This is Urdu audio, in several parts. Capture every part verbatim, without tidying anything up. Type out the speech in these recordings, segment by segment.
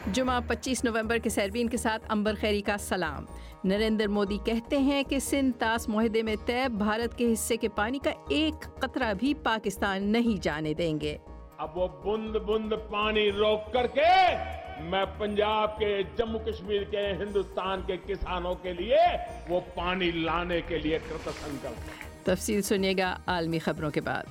جمعہ پچیس نومبر کے سیربین کے ساتھ امبر خیری کا سلام۔ نریندر مودی کہتے ہیں کہ سندھ طاس معاہدے میں طے بھارت کے حصے کے پانی کا ایک قطرہ بھی پاکستان نہیں جانے دیں گے۔ اب وہ بند بند پانی روک کر کے میں پنجاب کے، جموں کشمیر کے، ہندوستان کے کسانوں کے لیے وہ پانی لانے کے لیے کرت سنکلپ۔ تفصیل سنیے گا عالمی خبروں کے بعد۔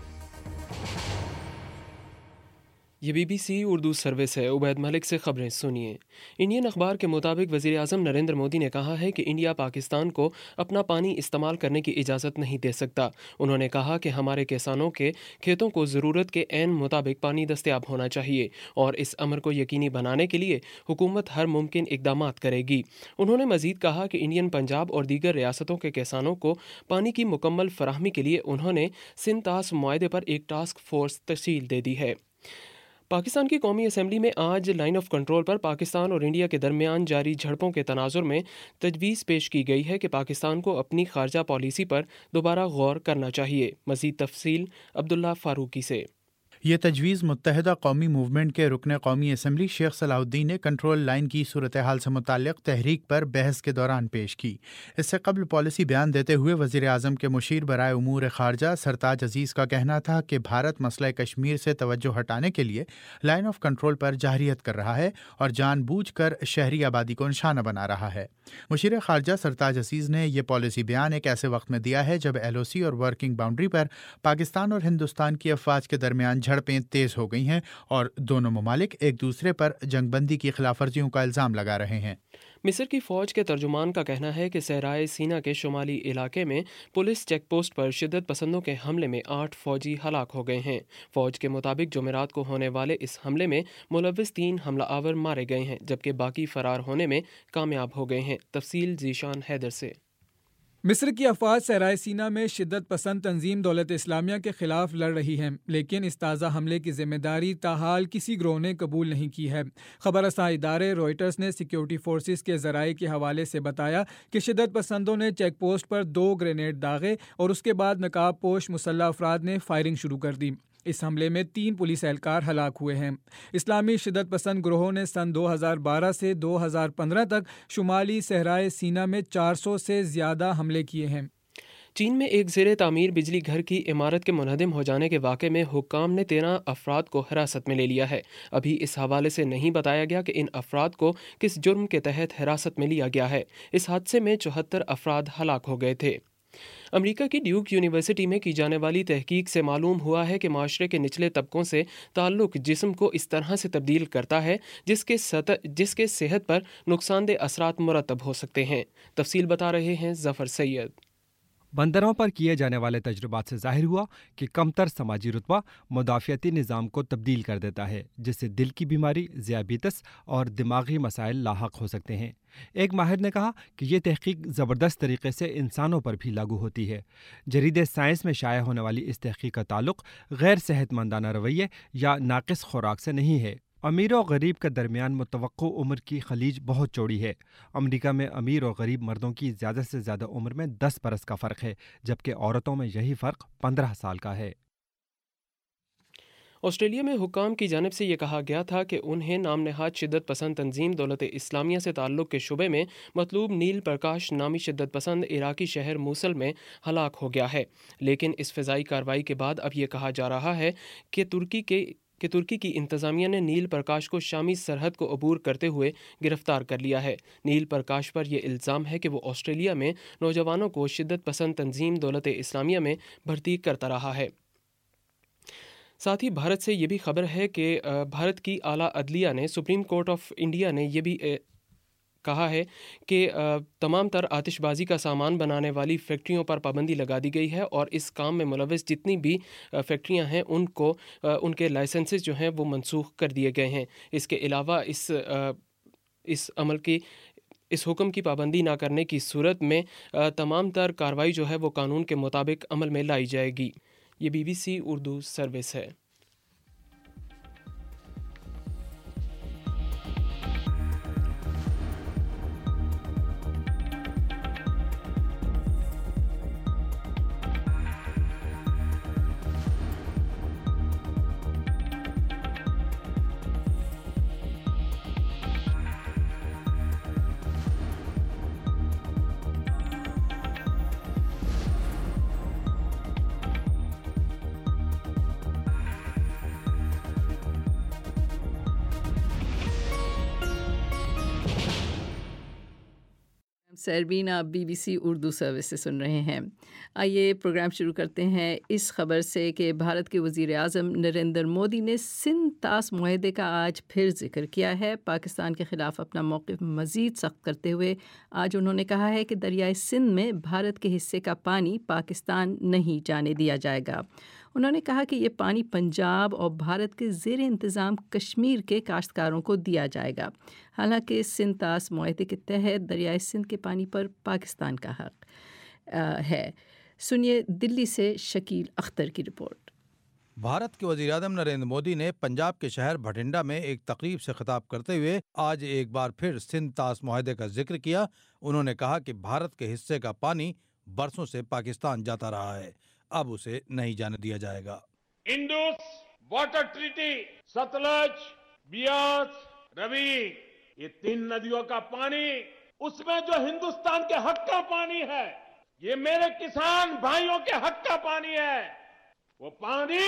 یہ B B C Urdu service ہے۔ عبید ملک سے خبریں سنیے۔ انڈین اخبار کے مطابق وزیر اعظم نریندر مودی نے کہا ہے کہ انڈیا پاکستان کو اپنا پانی استعمال کرنے کی اجازت نہیں دے سکتا۔ انہوں نے کہا کہ ہمارے کسانوں کے کھیتوں کو ضرورت کے عین مطابق پانی دستیاب ہونا چاہیے اور اس امر کو یقینی بنانے کے لیے حکومت ہر ممکن اقدامات کرے گی۔ انہوں نے مزید کہا کہ انڈین پنجاب اور دیگر ریاستوں کے کسانوں کو پانی کی مکمل فراہمی کے لیے انہوں نے سندھ طاس معاہدے پر ایک ٹاسک فورس تشکیل دے دی ہے۔ پاکستان کی قومی اسمبلی میں آج لائن آف کنٹرول پر پاکستان اور انڈیا کے درمیان جاری جھڑپوں کے تناظر میں تجویز پیش کی گئی ہے کہ پاکستان کو اپنی خارجہ پالیسی پر دوبارہ غور کرنا چاہیے۔ مزید تفصیل عبداللہ فاروقی سے۔ یہ تجویز متحدہ قومی موومنٹ کے رکن قومی اسمبلی شیخ صلاح الدین نے کنٹرول لائن کی صورتحال سے متعلق تحریک پر بحث کے دوران پیش کی۔ اس سے قبل پالیسی بیان دیتے ہوئے وزیر اعظم کے مشیر برائے امور خارجہ سرتاج عزیز کا کہنا تھا کہ بھارت مسئلہ کشمیر سے توجہ ہٹانے کے لیے لائن آف کنٹرول پر جارحیت کر رہا ہے اور جان بوجھ کر شہری آبادی کو نشانہ بنا رہا ہے۔ مشیر خارجہ سرتاج عزیز نے یہ پالیسی بیان ایک ایسے وقت میں دیا ہے جب ایل او سی اور ورکنگ باؤنڈری پر پاکستان اور ہندوستان کی افواج کے درمیان جھڑپیں تیز ہو گئی ہیں اور دونوں ممالک ایک دوسرے پر جنگ بندی کی خلاف ورزیوں کا الزام لگا رہے ہیں۔ مصر کی فوج کے ترجمان کا کہنا ہے کہ صحرائے سینا کے شمالی علاقے میں پولیس چیک پوسٹ پر شدت پسندوں کے حملے میں آٹھ فوجی ہلاک ہو گئے ہیں۔ فوج کے مطابق جمعرات کو ہونے والے اس حملے میں ملوث تین حملہ آور مارے گئے ہیں جبکہ باقی فرار ہونے میں کامیاب ہو گئے ہیں۔ تفصیل ذیشان حیدر سے۔ مصر کی افواج صحرائے سینا میں شدت پسند تنظیم دولت اسلامیہ کے خلاف لڑ رہی ہے، لیکن اس تازہ حملے کی ذمہ داری تاحال کسی گروہ نے قبول نہیں کی ہے۔ خبر رساں ادارے روئٹرز نے سیکیورٹی فورسز کے ذرائع کے حوالے سے بتایا کہ شدت پسندوں نے چیک پوسٹ پر دو گرینیڈ داغے اور اس کے بعد نقاب پوش مسلح افراد نے فائرنگ شروع کر دی۔ اس حملے میں تین پولیس اہلکار ہلاک ہوئے ہیں۔ اسلامی شدت پسند گروہوں نے سن دو ہزار بارہ سے دو ہزار پندرہ تک شمالی صحرائے سینا میں چار سو سے زیادہ حملے کیے ہیں۔ چین میں ایک زیر تعمیر بجلی گھر کی عمارت کے منہدم ہو جانے کے واقعے میں حکام نے تیرہ افراد کو حراست میں لے لیا ہے۔ ابھی اس حوالے سے نہیں بتایا گیا کہ ان افراد کو کس جرم کے تحت حراست میں لیا گیا ہے۔ اس حادثے میں چوہتر افراد ہلاک ہو گئے تھے۔ امریکہ کی ڈیوک یونیورسٹی میں کی جانے والی تحقیق سے معلوم ہوا ہے کہ معاشرے کے نچلے طبقوں سے تعلق جسم کو اس طرح سے تبدیل کرتا ہے جس کے سطح جس کے صحت پر نقصان دہ اثرات مرتب ہو سکتے ہیں۔ تفصیل بتا رہے ہیں ظفر سید۔ بندروں پر کیے جانے والے تجربات سے ظاہر ہوا کہ کمتر سماجی رتبہ مدافعتی نظام کو تبدیل کر دیتا ہے، جس سے دل کی بیماری، ذیابیطس اور دماغی مسائل لاحق ہو سکتے ہیں۔ ایک ماہر نے کہا کہ یہ تحقیق زبردست طریقے سے انسانوں پر بھی لاگو ہوتی ہے۔ جریدے سائنس میں شائع ہونے والی اس تحقیق کا تعلق غیر صحت مندانہ رویے یا ناقص خوراک سے نہیں ہے۔ امیر و غریب کے درمیان متوقع عمر کی خلیج بہت چوڑی ہے۔ امریکہ میں امیر اور غریب مردوں کی زیادہ سے زیادہ عمر میں دس برس کا فرق ہے، جبکہ عورتوں میں یہی فرق پندرہ سال کا ہے۔ آسٹریلیا میں حکام کی جانب سے یہ کہا گیا تھا کہ انہیں نام نہاد شدت پسند تنظیم دولت اسلامیہ سے تعلق کے شبے میں مطلوب نیل پرکاش نامی شدت پسند عراقی شہر موصل میں ہلاک ہو گیا ہے، لیکن اس فضائی کارروائی کے بعد اب یہ کہا جا رہا ہے کہ ترکی کے کہ ترکی کی انتظامیہ نے نیل پرکاش کو شامی سرحد کو عبور کرتے ہوئے گرفتار کر لیا ہے۔ نیل پرکاش پر یہ الزام ہے کہ وہ آسٹریلیا میں نوجوانوں کو شدت پسند تنظیم دولت اسلامیہ میں بھرتی کرتا رہا ہے۔ ساتھ ہی بھارت سے یہ بھی خبر ہے کہ بھارت کی اعلیٰ عدلیہ نے سپریم کورٹ آف انڈیا نے یہ بھی کہا ہے کہ تمام تر آتش بازی کا سامان بنانے والی فیکٹریوں پر پابندی لگا دی گئی ہے اور اس کام میں ملوث جتنی بھی فیکٹریاں ہیں ان کو ان کے لائسنسز جو ہیں وہ منسوخ کر دیے گئے ہیں۔ اس کے علاوہ اس اس عمل کی اس حکم کی پابندی نہ کرنے کی صورت میں تمام تر کارروائی جو ہے وہ قانون کے مطابق عمل میں لائی جائے گی۔ یہ B B C Urdu service ہے۔ سیربین آپ B B C Urdu service سے سن رہے ہیں۔ آئیے پروگرام شروع کرتے ہیں اس خبر سے کہ بھارت کے وزیر اعظم نریندر مودی نے سندھ طاس معاہدے کا آج پھر ذکر کیا ہے۔ پاکستان کے خلاف اپنا موقف مزید سخت کرتے ہوئے آج انہوں نے کہا ہے کہ دریائے سندھ میں بھارت کے حصے کا پانی پاکستان نہیں جانے دیا جائے گا۔ انہوں نے کہا کہ یہ پانی پنجاب اور بھارت کے زیر انتظام کشمیر کے کاشتکاروں کو دیا جائے گا۔ حالانکہ سندھ طاس معاہدے کے تحت دریائے سندھ کے پانی پر پاکستان کا حق ہے۔ سنیے دلی سے شکیل اختر کی رپورٹ۔ بھارت کے وزیر اعظم نریندر مودی نے پنجاب کے شہر بھٹنڈا میں ایک تقریب سے خطاب کرتے ہوئے آج ایک بار پھر سندھ طاس معاہدے کا ذکر کیا۔ انہوں نے کہا کہ بھارت کے حصے کا پانی برسوں سے پاکستان جاتا رہا ہے، اب اسے نہیں جانے دیا جائے گا۔ Indus water treaty, Sutlej, Beas, Ravi, یہ تین ندیوں کا پانی، اس میں جو ہندوستان کے حق کا پانی ہے، یہ میرے کسان بھائیوں کے حق کا پانی ہے، وہ پانی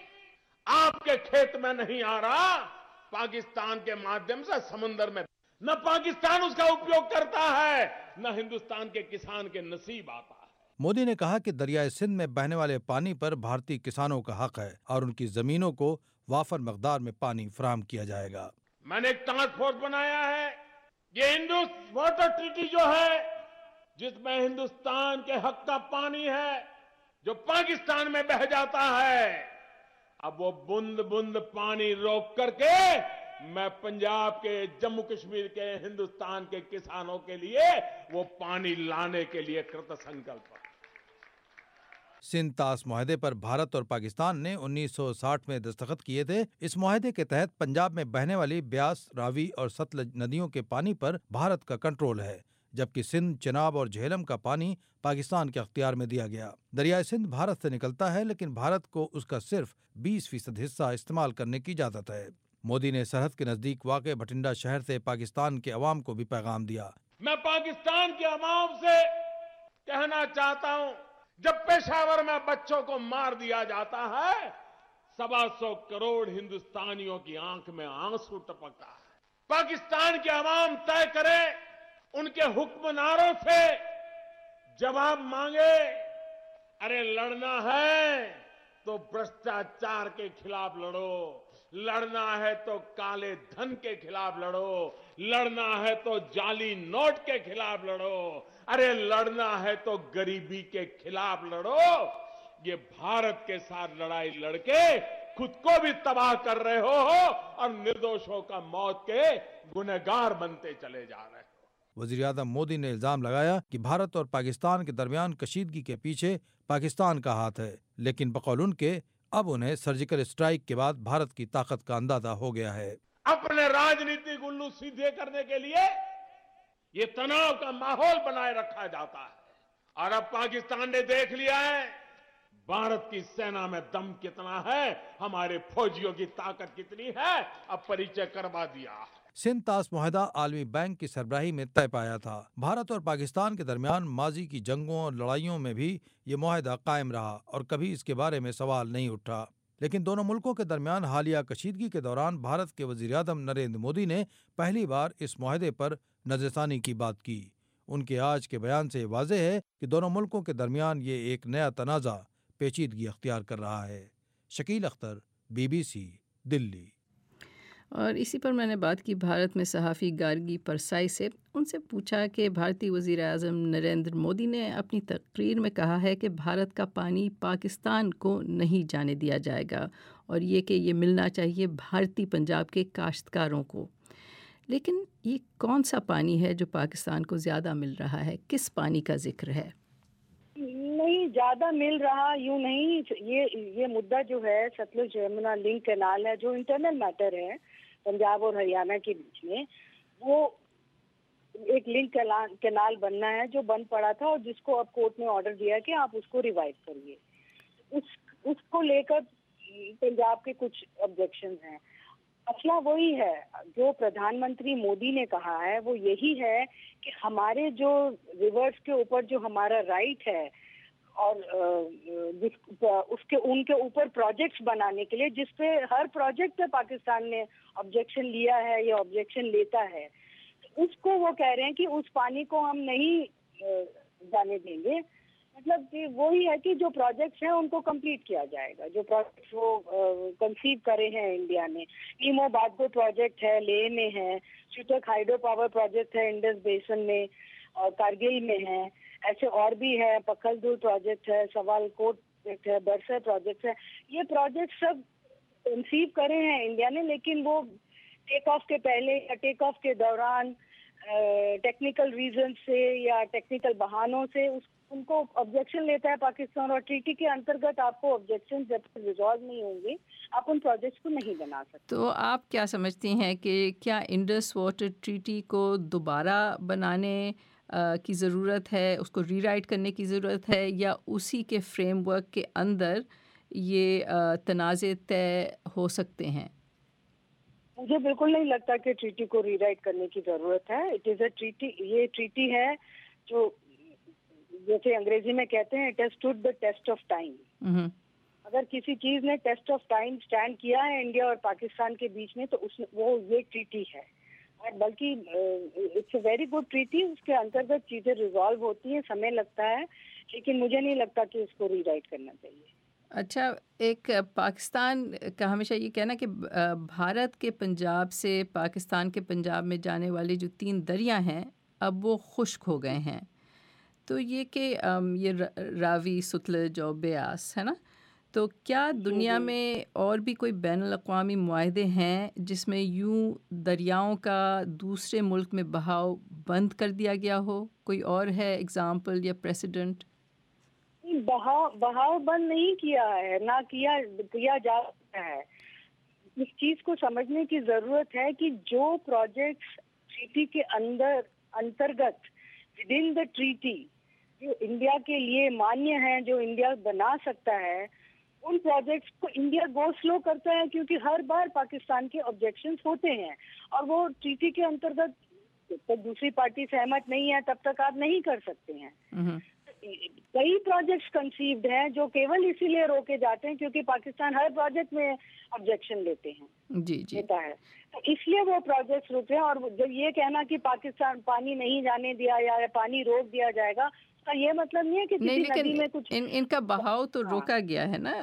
آپ کے کھیت میں نہیں آ رہا، پاکستان کے مادھیم سے سمندر میں، نہ پاکستان اس کا اپیوگ کرتا ہے، نہ ہندوستان کے کسان کے نصیب آتا ہے۔ مودی نے کہا کہ دریائے سندھ میں بہنے والے پانی پر بھارتی کسانوں کا حق ہے اور ان کی زمینوں کو وافر مقدار میں پانی فراہم کیا جائے گا۔ میں نے ایک ٹاسک فورس بنایا ہے، یہ انڈس واٹر ٹریٹی جو ہے، جس میں ہندوستان کے حق کا پانی ہے جو پاکستان میں بہہ جاتا ہے، اب وہ بند بند پانی روک کر کے میں پنجاب کے، جموں کشمیر کے، ہندوستان کے کسانوں کے لیے وہ پانی لانے کے لیے کرت سنکلپ۔ سندھ طاس معاہدے پر بھارت اور پاکستان نے انیس سو ساٹھ میں دستخط کیے تھے۔ اس معاہدے کے تحت پنجاب میں بہنے والی بیاس، راوی اور ستلج ندیوں کے پانی پر بھارت کا کنٹرول ہے، جبکہ سندھ، چناب اور جہلم کا پانی پاکستان کے اختیار میں دیا گیا۔ دریائے سندھ بھارت سے نکلتا ہے، لیکن بھارت کو اس کا صرف بیس فیصد حصہ استعمال کرنے کی اجازت ہے۔ مودی نے سرحد کے نزدیک واقع بھٹنڈا شہر سے پاکستان کے عوام کو بھی پیغام دیا۔ میں پاکستان کے عوام سے کہنا چاہتا ہوں، جب پشاور میں بچوں کو مار دیا جاتا ہے، سوا سو کروڑ ہندوستانیوں کی آنکھ میں آنسو ٹپکتا ہے۔ پاکستان کے عوام طے کرے، ان کے حکمرانوں سے جواب مانگے، ارے لڑنا ہے تو بھرشٹاچار کے خلاف لڑو، لڑنا ہے تو کالے دھن کے خلاف لڑو، لڑنا ہے تو جعلی نوٹ کے خلاف لڑو، ارے لڑنا ہے تو غریبی کے خلاف لڑو۔ یہ بھارت کے ساتھ لڑائی لڑ کے خود کو بھی تباہ کر رہے ہو اور نردوشوں کا موت کے گنہگار بنتے چلے جا رہے ہو۔ وزیر اعظم مودی نے الزام لگایا کہ بھارت اور پاکستان کے درمیان کشیدگی کے پیچھے پاکستان کا ہاتھ ہے، لیکن بقول ان کے اب انہیں سرجیکل اسٹرائیک کے بعد بھارت کی طاقت کا اندازہ ہو گیا ہے۔ اپنے راجنیتک الو سیدھے کرنے کے لیے یہ تناؤ کا ماحول بنائے رکھا جاتا ہے، اور اب پاکستان نے دیکھ لیا ہے بھارت کی سینا میں دم کتنا ہے، ہمارے فوجیوں کی طاقت کتنی ہے، اب پریچے کروا دیا ہے۔ سندھ طاس معاہدہ عالمی بینک کی سربراہی میں طے پایا تھا۔ بھارت اور پاکستان کے درمیان ماضی کی جنگوں اور لڑائیوں میں بھی یہ معاہدہ قائم رہا اور کبھی اس کے بارے میں سوال نہیں اٹھا، لیکن دونوں ملکوں کے درمیان حالیہ کشیدگی کے دوران بھارت کے وزیر اعظم نریندر مودی نے پہلی بار اس معاہدے پر نظر ثانی کی بات کی۔ ان کے آج کے بیان سے واضح ہے کہ دونوں ملکوں کے درمیان یہ ایک نیا تنازع پیچیدگی اختیار کر رہا ہے۔ Shakeel Akhtar, B B C, Delhi. اور اسی پر میں نے بات کی بھارت میں صحافی گارگی پرسائی سے۔ ان سے پوچھا کہ بھارتی وزیر اعظم نریندر مودی نے اپنی تقریر میں کہا ہے کہ بھارت کا پانی پاکستان کو نہیں جانے دیا جائے گا، اور یہ کہ یہ ملنا چاہیے بھارتی پنجاب کے کاشتکاروں کو، لیکن یہ کون سا پانی ہے جو پاکستان کو زیادہ مل رہا ہے؟ کس پانی کا ذکر ہے؟ نہیں زیادہ مل رہا یوں نہیں، یہ یہ مدعا جو ہے ستلج یمنا لنک کینال ہے، جو انٹرنل میٹر ہے پنجاب اور ہریانہ کے بیچ میں، وہ ایک لنک کینال بننا ہے جو بند پڑا تھا، اور جس کو اب کورٹ نے آرڈر دیا کہ آپ اس کو ریوائو کریے۔ اس اس کو لے کر پنجاب کے کچھ آبجیکشنز ہیں۔ مسئلہ وہی ہے جو پردھان منتری مودی نے کہا ہے، وہ یہی ہے کہ ہمارے جو ریورس کے اوپر جو ہمارا رائٹ ہے، اور اس کے ان کے اوپر پروجیکٹس بنانے کے لیے، جس پہ ہر پروجیکٹ پہ پاکستان نے آبجیکشن لیا ہے یا آبجیکشن لیتا ہے، اس کو وہ کہہ رہے ہیں کہ اس پانی کو ہم نہیں جانے دیں گے. مطلب کہ وہی ہے کہ جو پروجیکٹس ہیں ان کو کمپلیٹ کیا جائے گا. جو پروجیکٹس وہ کنسیو کرے ہیں انڈیا نے, ایمو بادگو پروجیکٹ ہے لے میں ہے, چوٹک ہائیڈرو پاور پروجیکٹ ہے انڈس بیسن میں اور کارگل میں ہے, ایسے اور بھی ہے, پکھل دور پروجیکٹ ہے, سوال کوٹ پروجیکٹ ہے, برسر پروجیکٹ ہے. یہ پروجیکٹ سب کنسیو کرے ہیں انڈیا نے, لیکن وہ ٹیک آف کے پہلے یا ٹیک آف کے دوران ٹیکنیکل ریزن سے یا ٹیکنیکل بہانوں سے اس ان کو آبجیکشن لیتا ہے پاکستان. اور ٹریٹی کے انترگت آپ کو آبجیکشن جب تک ریزالو نہیں ہوں گے آپ ان پروجیکٹس کو نہیں بنا سکتے. تو آپ کیا سمجھتی ہیں کہ کیا انڈس واٹر ٹریٹی کو دوبارہ بنانے کی ضرورت ہے, اس کو ری رائٹ کرنے کی ضرورت ہے, یا اسی کے فریم ورک کے اندر یہ تنازع طے ہو سکتے ہیں؟ مجھے بالکل نہیں لگتا کہ ٹریٹی کو ری رائٹ کرنے کی ضرورت ہے. اٹ از اے ٹریٹی, یہ ٹریٹی ہے جو جیسے انگریزی میں کہتے ہیں it has stood the test of time. اگر کسی چیز نے ٹیسٹ آف ٹائم اسٹینڈ کیا ہے انڈیا اور پاکستان کے بیچ میں تو اس وہ یہ ٹریٹی ہے. اور بلکہ it's a very good treaty. اس کے انترگت چیزیں ریزالو ہوتی ہیں, سمے لگتا ہے, لیکن مجھے نہیں لگتا کہ اس کو ری رائٹ کرنا چاہیے. اچھا, ایک پاکستان کا ہمیشہ یہ کہنا کہ بھارت کے پنجاب سے پاکستان کے پنجاب میں جانے والے جو تین دریا ہیں اب وہ خشک ہو گئے ہیں. تو یہ کہ یہ راوی, ستلج اور بیاس ہے نا, تو کیا دنیا میں اور بھی کوئی بین الاقوامی معاہدے ہیں جس میں یوں دریاؤں کا دوسرے ملک میں بہاؤ بند کر دیا گیا ہو؟ کوئی اور ہے ایگزامپل یا پریسیڈنٹ؟ بہاؤ بہاؤ بند نہیں کیا ہے, نہ کیا کیا جا سکتا ہے. اس چیز کو سمجھنے کی ضرورت ہے کہ جو پروجیکٹس ٹریٹی کے اندر انترگت ود ان دا ٹریٹی جو انڈیا کے لیے مانیہ ہیں, جو انڈیا بنا سکتا ہے, ان پروجیکٹس کو انڈیا گو سلو کرتا ہے کیونکہ ہر بار پاکستان کے آبجیکشنز ہوتے ہیں اور وہ ٹریٹی کے انترگت جب تک دوسری پارٹی سہمت نہیں ہے تب تک آپ نہیں کر سکتے ہیں. کئی پروجیکٹس کنسیوڈ ہیں جو کیول اسی لیے روکے جاتے ہیں کیونکہ پاکستان ہر پروجیکٹ میں آبجیکشن لیتے ہیں جی جی لیتا ہے, تو اس لیے وہ پروجیکٹس رکے ہیں. اور جب یہ کہنا کہ پاکستان پانی نہیں جانے دیا یا پانی روک دیا جائے گا کا یہ مطلب نہیں ہے کہ کسی ندی میں کچھ ان, ان کا بہاؤ تو روکا گیا ہے نا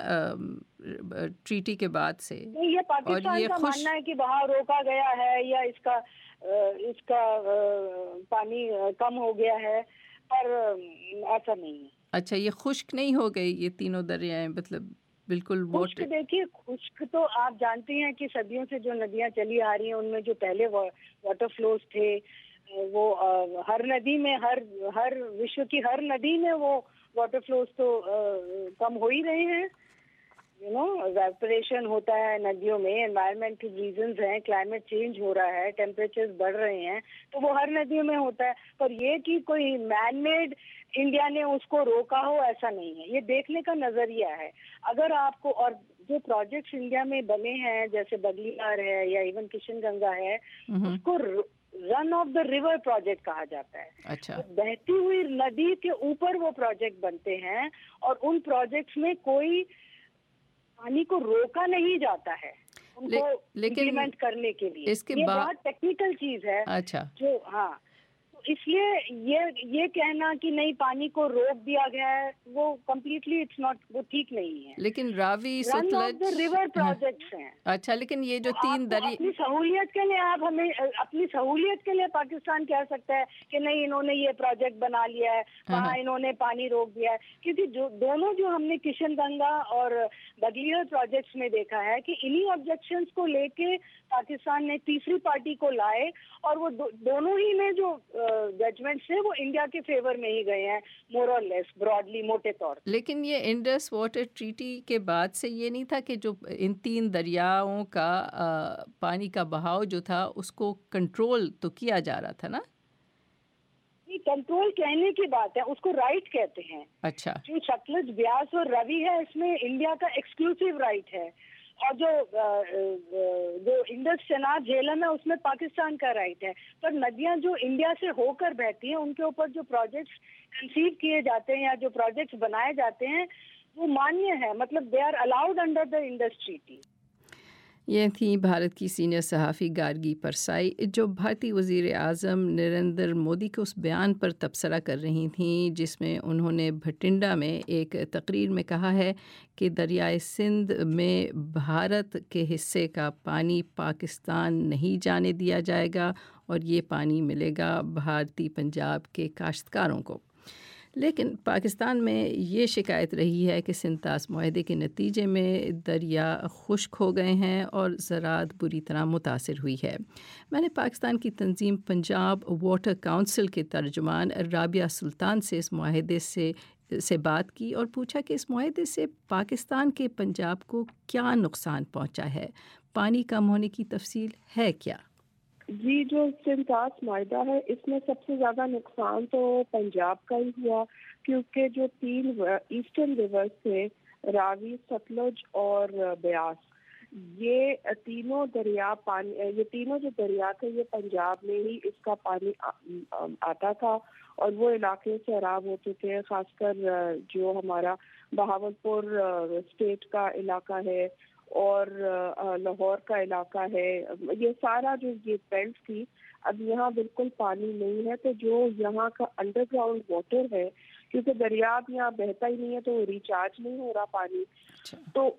ٹریٹی کے بعد سے. یہ پاکستان کا ماننا ہے کہ بہاؤ روکا گیا ہے یا اس کا اس کا پانی کم ہو گیا ہے, پر ایسا نہیں ہے. اچھا, یہ خشک نہیں ہو گئی یہ تینوں دریائیں, مطلب بالکل خشک؟ دیکھیے خشک تو آپ جانتے ہیں کہ صدیوں سے جو ندیاں چلی آ رہی ہیں ان میں جو پہلے واٹر فلوز تھے وہ ہر ندی میں ہر ہر وشو کی ہر ندی میں وہ واٹر فلوز تو کم ہو ہی رہے ہیں. یو نو ایویپوریشن ہوتا ہے ندیوں میں, انوائرمنٹل ریزنز ہیں, کلائمیٹ چینج ہو رہا ہے, ٹیمپریچرز بڑھ رہے ہیں, تو وہ ہر ندیوں میں ہوتا ہے. پر یہ کہ کوئی مین میڈ انڈیا نے اس کو روکا ہو ایسا نہیں ہے. یہ دیکھنے کا نظریہ ہے. اگر آپ کو, اور جو پروجیکٹس انڈیا میں بنے ہیں جیسے بگلیار ہے یا ایون کشن گنگا ہے, اس کو run of the river project کہا جاتا ہے. اچھا, بہتی ہوئی ندی کے اوپر وہ پروجیکٹ بنتے ہیں اور ان پروجیکٹس میں کوئی پانی کو روکا نہیں جاتا ہے ان کو امپلیمنٹ کرنے کے لیے. اس کے یہ بہت ٹیکنیکل چیز ہے. اچھا, جو ہاں اس لیے یہ یہ کہنا کہ نہیں پانی کو روک دیا گیا ہے وہ کمپلیٹلی اٹس ناٹ, وہ ٹھیک نہیں ہے. لیکن Ravi, run of Sutlej, the river projects ہیں. اچھا, لیکن یہ جو تین دریا اپنی سہولیت کے لیے آپ ہمیں اپنی سہولیت کے لیے پاکستان کہہ سکتا ہے کہ نہیں انہوں نے یہ پروجیکٹ بنا لیا ہے, وہاں انہوں نے پانی روک دیا ہے. کیونکہ جو دونوں جو ہم نے کشن گنگا اور بگلیار پروجیکٹس میں دیکھا ہے کہ انہی آبجیکشنز کو لے کے پاکستان نے تیسری پارٹی کو لائے اور وہ دونوں ہی میں جو ججمنٹس ہیں وہ انڈیا کے فیور میں ہی گئے ہیں, مور اور لیس, براڈلی, موٹے طور. لیکن یہ انڈس واٹر ٹریٹی کے بعد سے یہ نہیں تھا کہ جو ان تین دریاؤں کا پانی کا بہاؤ جو تھا اس کو کنٹرول تو کیا جا رہا تھا نا؟ کنٹرول کہنے کی بات ہے, اس کو رائٹ کہتے ہیں. اچھا, جو ستلج, بیاس اور روی ہے اس میں انڈیا کا ایکسکلوسیو رائٹ ہے, اور جو جو انڈس چناب جھیلم ہے اس میں پاکستان کا رائٹ ہے. پر ندیاں جو انڈیا سے ہو کر بہتی ہیں ان کے اوپر جو پروجیکٹس کنسیو کیے جاتے ہیں یا جو پروجیکٹس بنائے جاتے ہیں وہ مانیہ ہے, مطلب they are allowed under the Indus treaty. یہ تھی بھارت کی سینئر صحافی گارگی پرسائی جو بھارتی وزیر اعظم نریندر مودی کے اس بیان پر تبصرہ کر رہی تھیں جس میں انہوں نے بھٹنڈا میں ایک تقریر میں کہا ہے کہ دریائے سندھ میں بھارت کے حصے کا پانی پاکستان نہیں جانے دیا جائے گا اور یہ پانی ملے گا بھارتی پنجاب کے کاشتکاروں کو۔ لیکن پاکستان میں یہ شکایت رہی ہے کہ سنتاس معاہدے کے نتیجے میں دریا خشک ہو گئے ہیں اور زراعت بری طرح متاثر ہوئی ہے۔ میں نے پاکستان کی تنظیم پنجاب واٹر کونسل کے ترجمان رابعہ سلطان سے اس معاہدے سے سے بات کی اور پوچھا کہ اس معاہدے سے پاکستان کے پنجاب کو کیا نقصان پہنچا ہے، پانی کم ہونے کی تفصیل ہے کیا؟ جی، جو سنتاس معاہدہ ہے اس میں سب سے زیادہ نقصان تو پنجاب کا ہی ہوا، کیونکہ جو تین ایسٹرن ریورز تھے، راوی، ستلج اور بیاس، یہ تینوں دریا پانی یہ تینوں جو دریا تھے یہ پنجاب میں ہی اس کا پانی آتا تھا اور وہ علاقے سیراب ہوتے تھے، خاص کر جو ہمارا بہاولپور اسٹیٹ کا علاقہ ہے اور لاہور کا علاقہ ہے، یہ سارا جو یہ بیلٹ تھی اب یہاں بالکل پانی نہیں ہے، تو جو یہاں کا انڈر گراؤنڈ واٹر ہے کیونکہ دریاب یہاں بہتا ہی نہیں ہے تو ریچارج نہیں ہو رہا پانی، تو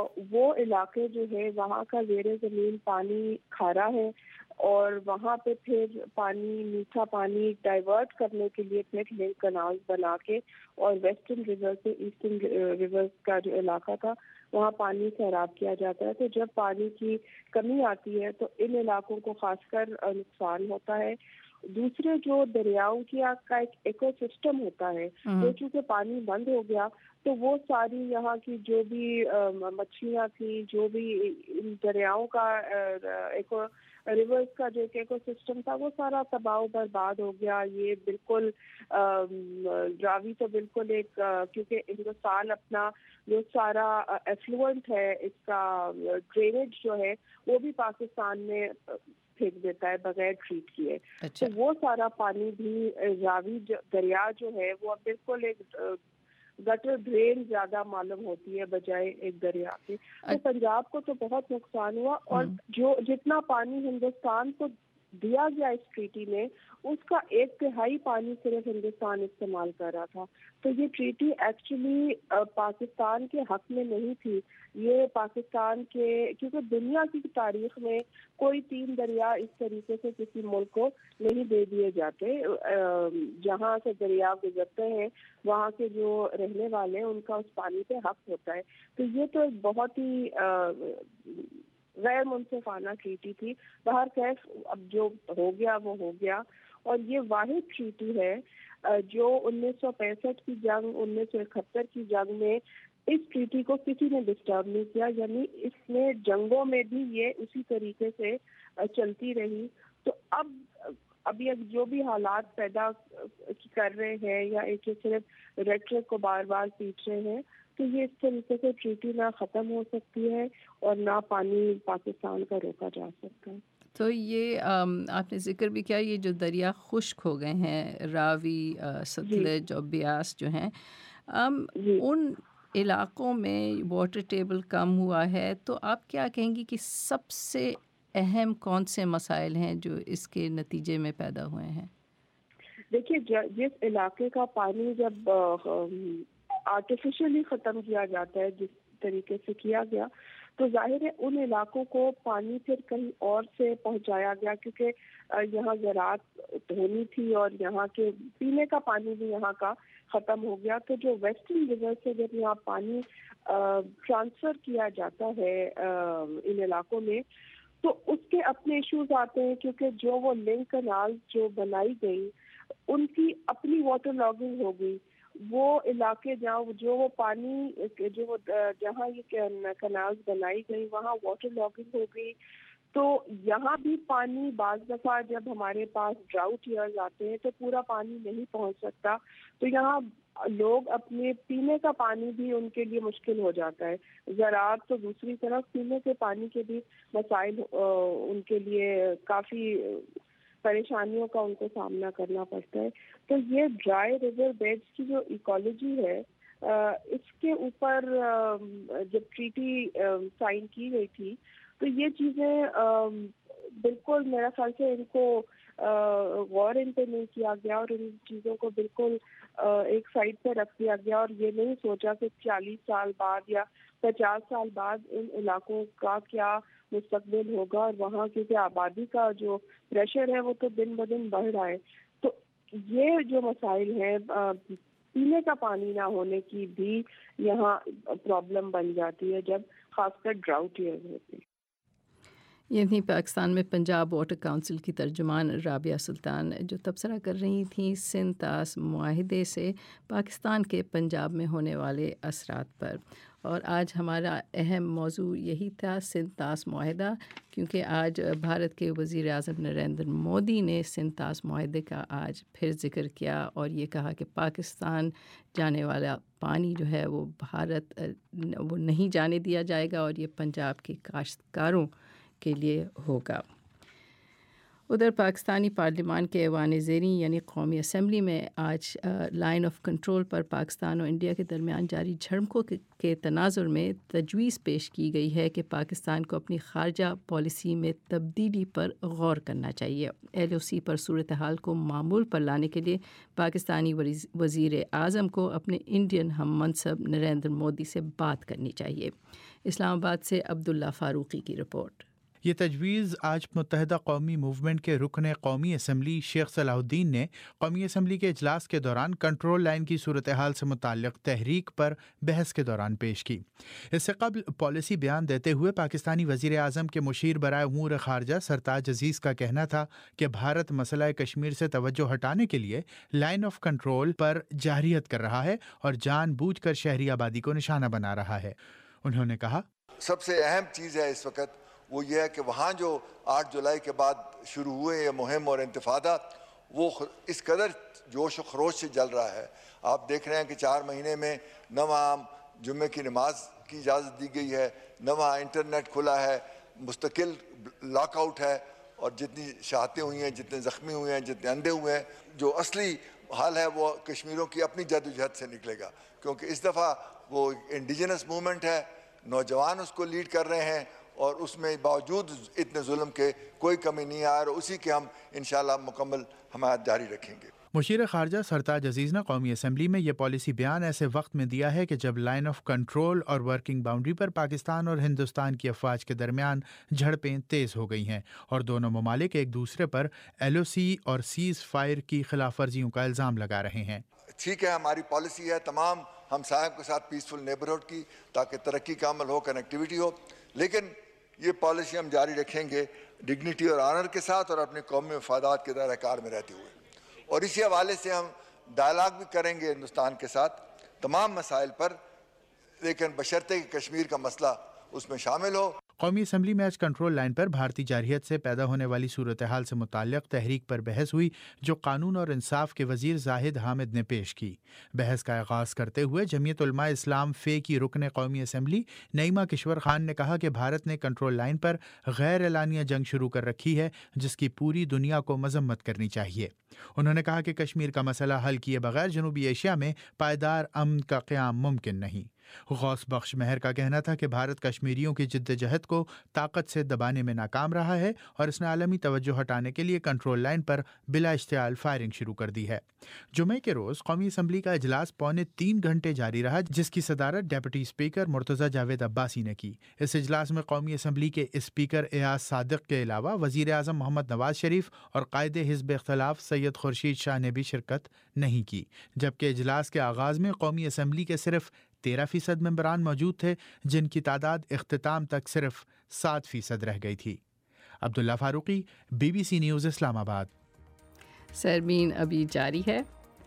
وہ علاقے جو ہے وہاں کا زیر زمین پانی کھارا ہے اور وہاں پہ پھر پانی میٹھا پانی ڈائیورٹ کرنے کے لیے پھر لنک کنال بنا کے اور ویسٹرن ریور سے ایسٹرن ریور کا جو علاقہ تھا وہاں پانی سیراب کیا جاتا ہے، تو جب پانی کی کمی آتی ہے تو ان علاقوں کو خاص کر نقصان ہوتا ہے۔ دوسرے جو دریاؤں کی کا ایک ایکو سسٹم ہوتا ہے، وہ چونکہ پانی بند ہو گیا تو وہ ساری یہاں کی جو بھی مچھلیاں تھیں، جو بھی دریاؤں کا ایکو ریورز کا جو ایکو سسٹم تھا وہ سارا تباہ و برباد ہو گیا۔ یہ بالکل راوی تو بالکل ایک، کیونکہ ہندوستان اپنا جو سارا ایفلوئنٹ ہے اس کا ڈرینیج جو ہے وہ بھی پاکستان میں پھینک دیتا ہے بغیر ٹریٹ کیے، تو وہ سارا پانی بھی راوی دریا جو ہے وہ بالکل ایک گٹر ڈرین زیادہ معلوم ہوتی ہے بجائے ایک دریا کے، تو پنجاب کو تو بہت نقصان ہوا اور جو جتنا پانی ہندوستان کو دیا گیا اس ٹریٹی میں اس کا ایک تہائی پانی صرف ہندوستان استعمال کر رہا تھا، تو یہ ٹریٹی ایکچولی پاکستان کے حق میں نہیں تھی، یہ پاکستان کے، کیونکہ دنیا کی تاریخ میں کوئی تین دریا اس طریقے سے کسی ملک کو نہیں دے دیے جاتے، جہاں سے دریا گزرتے ہیں وہاں کے جو رہنے والے ہیں ان کا اس پانی پہ حق ہوتا ہے، تو یہ تو ایک بہت ہی غیر منصفانہ ٹریٹی تھی۔ بہرکیف اب جو ہو گیا وہ ہو گیا، اور یہ واحد ٹریٹی ہے جو انیس سو پینسٹھ کی جنگ، انیس سو اکہتر کی جنگ میں اس ٹریٹی کو کسی نے ڈسٹرب نہیں کیا، یعنی اس میں جنگوں میں بھی یہ اسی طریقے سے چلتی رہی، تو اب اب یہ جو بھی حالات پیدا کر رہے ہیں یا ایک صرف ریٹرک کو بار بار پیٹ رہے ہیں، تو یہ اس طریقے سے ٹریٹی نہ ختم ہو سکتی ہے اور نہ پانی پاکستان کا روکا جا سکتا ہے۔ تو یہ آپ نے ذکر بھی کیا، یہ جو دریا خشک ہو گئے ہیں، راوی، ستلج اور بیاس جو ہیں، ان علاقوں میں واٹر ٹیبل کم ہوا ہے، تو آپ کیا کہیں گی کہ سب سے اہم کون سے مسائل ہیں جو اس کے نتیجے میں پیدا ہوئے ہیں؟ دیکھیے، جس علاقے کا پانی جب آرٹیفیشلی ختم کیا جاتا ہے جس طریقے سے کیا گیا، تو ظاہر ہے ان علاقوں کو پانی پھر کہیں اور سے پہنچایا گیا، کیونکہ یہاں زراعت ہونی تھی اور یہاں کے پینے کا پانی بھی یہاں کا ختم ہو گیا، تو جو ویسٹرن ریور سے جب یہاں پانی ٹرانسفر کیا جاتا ہے ان علاقوں میں تو اس کے اپنے ایشوز آتے ہیں، کیونکہ جو وہ لنک کنال جو بنائی گئی ان کی اپنی واٹر لاگنگ ہو گئی، وہ علاقے جہاں جو وہ پانی جو وہ جہاں یہ کنالز بنائی گئی وہاں واٹر لاگنگ ہو گئی، تو یہاں بھی پانی بعض دفعہ جب ہمارے پاس ڈراؤٹ ایئرز آتے ہیں تو پورا پانی نہیں پہنچ سکتا، تو یہاں لوگ اپنے پینے کا پانی بھی ان کے لیے مشکل ہو جاتا ہے، زراعت تو دوسری طرف پینے کے پانی کے بھی مسائل ان کے لیے کافی پریشانیوں کا ان کو سامنا کرنا پڑتا ہے، تو یہ ڈرائی ریور بیڈز کی جو ایکالوجی ہے اس کے اوپر جب ٹریٹی سائن کی گئی تھی تو یہ چیزیں بالکل میرا خیال سے ان کو غور ان پہ نہیں کیا گیا اور ان چیزوں کو بالکل ایک سائڈ پہ رکھ دیا گیا اور یہ نہیں سوچا کہ چالیس سال بعد یا پچاس سال بعد ان علاقوں کا کیا مستقبل ہوگا، اور وہاں کیونکہ آبادی کا جو پریشر ہے وہ تو دن بدن بڑھ رہا ہے. تو یہ جو مسائل ہیں پینے کا پانی نہ ہونے کی بھی یہاں پرابلم بن جاتی ہے جب خاص کر ڈراؤٹ ایئر ہوتے ہیں. یعنی پاکستان میں پنجاب واٹر کونسل کی ترجمان رابعہ سلطان جو تبصرہ کر رہی تھیں سندھ طاس معاہدے سے پاکستان کے پنجاب میں ہونے والے اثرات پر. اور آج ہمارا اہم موضوع یہی تھا سندھ طاس معاہدہ، کیونکہ آج بھارت کے وزیر اعظم نریندر مودی نے سندھ طاس معاہدے کا آج پھر ذکر کیا اور یہ کہا کہ پاکستان جانے والا پانی جو ہے وہ بھارت وہ نہیں جانے دیا جائے گا اور یہ پنجاب کے کاشتکاروں کے لیے ہوگا. ادھر پاکستانی پارلیمان کے ایوان زیریں یعنی قومی اسمبلی میں آج لائن آف کنٹرول پر پاکستان اور انڈیا کے درمیان جاری جھڑپوں کے تناظر میں تجویز پیش کی گئی ہے کہ پاکستان کو اپنی خارجہ پالیسی میں تبدیلی پر غور کرنا چاہیے. ایل او سی پر صورتحال کو معمول پر لانے کے لیے پاکستانی وزیر اعظم کو اپنے انڈین ہم منصب نریندر مودی سے بات کرنی چاہیے. اسلام آباد سے عبداللہ فاروقی کی رپورٹ. یہ تجویز آج متحدہ قومی موومنٹ کے رکن قومی اسمبلی شیخ صلاح الدین نے قومی اسمبلی کے اجلاس کے دوران کنٹرول لائن کی صورتحال سے متعلق تحریک پر بحث کے دوران پیش کی. اس سے قبل پالیسی بیان دیتے ہوئے پاکستانی وزیر اعظم کے مشیر برائے امور خارجہ سرتاج عزیز کا کہنا تھا کہ بھارت مسئلہ کشمیر سے توجہ ہٹانے کے لیے لائن آف کنٹرول پر جارحیت کر رہا ہے اور جان بوجھ کر شہری آبادی کو نشانہ بنا رہا ہے. انہوں نے کہا سب سے اہم چیز ہے اس وقت وہ یہ ہے کہ وہاں جو آٹھ جولائی کے بعد شروع ہوئے یہ مہم اور انتفاضہ وہ اس قدر جوش و خروش سے جل رہا ہے. آپ دیکھ رہے ہیں کہ چار مہینے میں نہ وہاں جمعے کی نماز کی اجازت دی گئی ہے، نہ وہاں انٹرنیٹ کھلا ہے، مستقل لاک آؤٹ ہے، اور جتنی شہادتیں ہوئی ہیں، جتنے زخمی ہوئے ہیں، جتنے اندھے ہوئے ہیں، جو اصلی حال ہے وہ کشمیروں کی اپنی جدوجہد سے نکلے گا. کیونکہ اس دفعہ وہ انڈیجنس موومنٹ ہے، نوجوان اس کو لیڈ کر رہے ہیں اور اس میں باوجود اتنے ظلم کے کوئی کمی نہیں آ رہی. اسی کے ہم انشاءاللہ مکمل حمایت جاری رکھیں گے. مشیر خارجہ سرتاج عزیز نے قومی اسمبلی میں یہ پالیسی بیان ایسے وقت میں دیا ہے کہ جب لائن آف کنٹرول اور ورکنگ باؤنڈری پر پاکستان اور ہندوستان کی افواج کے درمیان جھڑپیں تیز ہو گئی ہیں اور دونوں ممالک ایک دوسرے پر ایل او سی اور سیز فائر کی خلاف ورزیوں کا الزام لگا رہے ہیں. ٹھیک ہے، ہماری پالیسی ہے تمام ہمسایوں کے ساتھ پیسفل نیبرہڈ کی، تاکہ ترقی کا عمل ہو، کنیکٹیویٹی ہو، لیکن یہ پالیسی ہم جاری رکھیں گے ڈگنیٹی اور آنر کے ساتھ اور اپنے قومی مفادات کے دائرہ کار میں رہتے ہوئے. اور اسی حوالے سے ہم ڈائلاگ بھی کریں گے ہندوستان کے ساتھ تمام مسائل پر، لیکن بشرطے کہ کشمیر کا مسئلہ اس میں شامل ہو. قومی اسمبلی میں آج کنٹرول لائن پر بھارتی جارحیت سے پیدا ہونے والی صورتحال سے متعلق تحریک پر بحث ہوئی جو قانون اور انصاف کے وزیر زاہد حامد نے پیش کی. بحث کا آغاز کرتے ہوئے جمعیت علماء اسلام فے کی رکن قومی اسمبلی نعیمہ کشور خان نے کہا کہ بھارت نے کنٹرول لائن پر غیر اعلانیہ جنگ شروع کر رکھی ہے جس کی پوری دنیا کو مذمت کرنی چاہیے. انہوں نے کہا کہ کشمیر کا مسئلہ حل کیے بغیر جنوبی ایشیا میں پائیدار امن کا قیام ممکن نہیں. غوث بخش مہر کا کہنا تھا کہ بھارت کشمیریوں کی جدوجہد کو طاقت سے دبانے میں ناکام رہا ہے اور اس نے عالمی توجہ ہٹانے کے لیے کنٹرول لائن پر بلا اشتعال فائرنگ شروع کر دی ہے. جمعے کے روز قومی اسمبلی کا اجلاس پونے تین گھنٹے جاری رہا جس کی صدارت ڈیپٹی اسپیکر مرتضی جاوید عباسی نے کی. اس اجلاس میں قومی اسمبلی کے اسپیکر ایاز صادق کے علاوہ وزیر اعظم محمد نواز شریف اور قائد حزب اختلاف سید خورشید شاہ نے بھی شرکت نہیں کی، جبکہ اجلاس کے آغاز میں قومی اسمبلی کے صرف تیرہ فیصد ممبران موجود تھے جن کی تعداد اختتام تک صرف سات فیصد رہ گئی تھی. Abdullah Farooqi, B B C news, Islamabad. Sairbeen ابھی جاری ہے.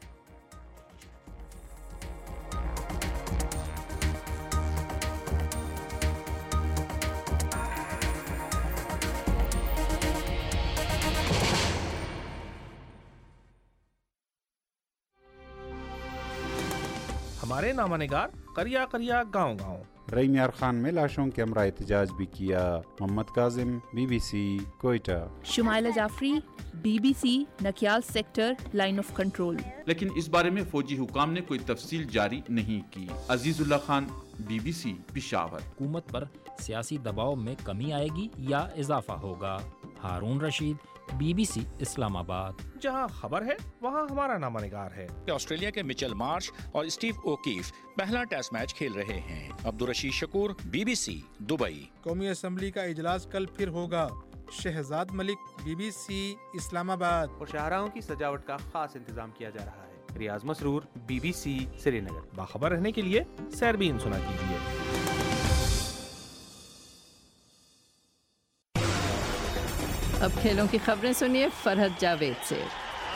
ہمارے نامہ نگار کریا کریا گاؤں گاؤں. رئی یار خان میں لاشوں کے ہمراہ احتجاج بھی کیا. Muhammad Kazim, B B C, Quetta. Shumaila Jafri, B B C, Nakyal sector, line of control. لیکن اس بارے میں فوجی حکام نے کوئی تفصیل جاری نہیں کی. عزیز اللہ Khan, B B C Peshawar. حکومت پر سیاسی دباؤ میں کمی آئے گی یا اضافہ ہوگا؟ Haroon Rashid, B B C Islamabad. جہاں خبر ہے وہاں ہمارا نامہ نگار ہے۔ آسٹریلیا کے مچل مارش اور اسٹیو اوکیف پہلا ٹیسٹ میچ کھیل رہے ہیں۔ Abdul Rashid Shakoor, B B C Dubai. قومی اسمبلی کا اجلاس کل پھر ہوگا۔ Shahzad Malik, B B C Islamabad. اور شاہراہوں کی سجاوٹ کا خاص انتظام کیا جا رہا ہے۔ Riaz Masroor, B B C Srinagar. باخبر رہنے کے لیے سیربین سنا کیجیے۔ اب کھیلوں کی خبریں سنیے فرحت جاوید سے۔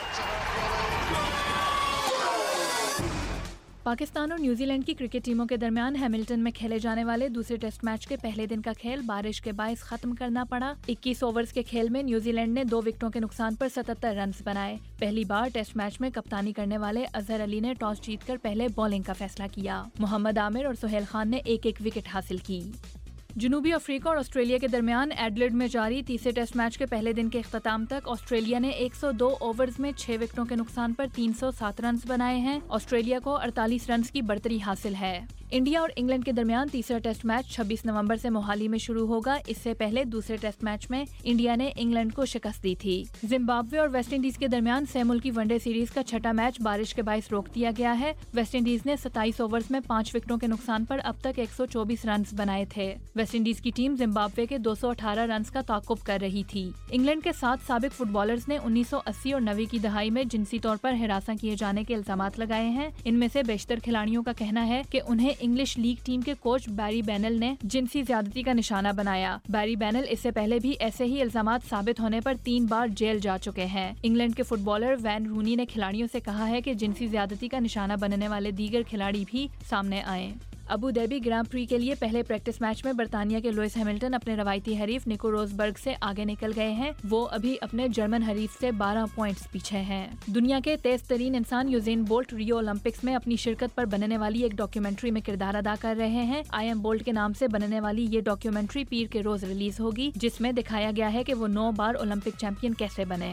پاکستان اور نیوزی لینڈ کی کرکٹ ٹیموں کے درمیان ہیملٹن میں کھیلے جانے والے دوسرے ٹیسٹ میچ کے پہلے دن کا کھیل بارش کے باعث ختم کرنا پڑا۔ اکیس اوورز کے کھیل میں نیوزی لینڈ نے دو وکٹوں کے نقصان پر ستتر رنز بنائے۔ پہلی بار ٹیسٹ میچ میں کپتانی کرنے والے اظہر علی نے ٹاس جیت کر پہلے بولنگ کا فیصلہ کیا۔ محمد عامر اور سہیل خان نے ایک ایک وکٹ حاصل کی۔ جنوبی افریقہ اور آسٹریلیا کے درمیان ایڈلیڈ میں جاری تیسرے ٹیسٹ میچ کے پہلے دن کے اختتام تک آسٹریلیا نے ایک سو دو اوورز میں چھ وکٹوں کے نقصان پر تین سو سات رنز بنائے ہیں۔ آسٹریلیا کو اڑتالیس رنز کی برتری حاصل ہے۔ انڈیا اور انگلینڈ کے درمیان تیسرا ٹیسٹ میچ چھبیس نومبر سے موہالی میں شروع ہوگا۔ اس سے پہلے دوسرے ٹیسٹ میچ میں انڈیا نے انگلینڈ کو شکست دی تھی۔ زمبابوے اور ویسٹ انڈیز کے درمیان سہ ملکی ون ڈے سیریز کا چھٹا میچ بارش کے باعث روک دیا گیا ہے۔ ویسٹ انڈیز نے ستائیس اوورز میں پانچ وکٹوں کے نقصان پر اب تک ایک سو چوبیس رنز بنائے تھے۔ ویسٹ انڈیز کی ٹیم زمبابوے کے دو سو اٹھارہ رنز کا تعاقب کر رہی تھی۔ انگلینڈ کے سات سابق فٹ بالرز نے انیس سو اسی اور نوے کی دہائی میں جنسی طور پر ہراساں کیے جانے کے الزامات لگائے ہیں۔ ان میں سے بیشتر کھلاڑیوں کا کہنا ہے کہ انہیں انگلش لیگ ٹیم کے کوچ بیری بینل نے جنسی زیادتی کا نشانہ بنایا۔ بیری بینل اس سے پہلے بھی ایسے ہی الزامات ثابت ہونے پر تین بار جیل جا چکے ہیں۔ انگلینڈ کے فٹ بالر وین رونی نے کھلاڑیوں سے کہا ہے کہ جنسی زیادتی کا نشانہ بننے والے دیگر کھلاڑی بھی سامنے آئیں۔ ابو دھابی گراں پری کے لیے پہلے پریکٹس میچ میں برطانیہ کے لوئس ہیملٹن اپنے روایتی حریف نیکو روزبرگ سے آگے نکل گئے ہیں۔ وہ ابھی اپنے جرمن حریف سے بارہ پوائنٹس پیچھے ہیں۔ دنیا کے تیز ترین انسان یوزین بولٹ ریو اولمپکس میں اپنی شرکت پر بننے والی ایک ڈاکیومنٹری میں کردار ادا کر رہے ہیں۔ آئی ایم بولٹ کے نام سے بننے والی یہ ڈاکیومنٹری پیر کے روز ریلیز ہوگی، جس میں دکھایا گیا ہے کہ وہ نو بار اولمپک چیمپئن کیسے بنے۔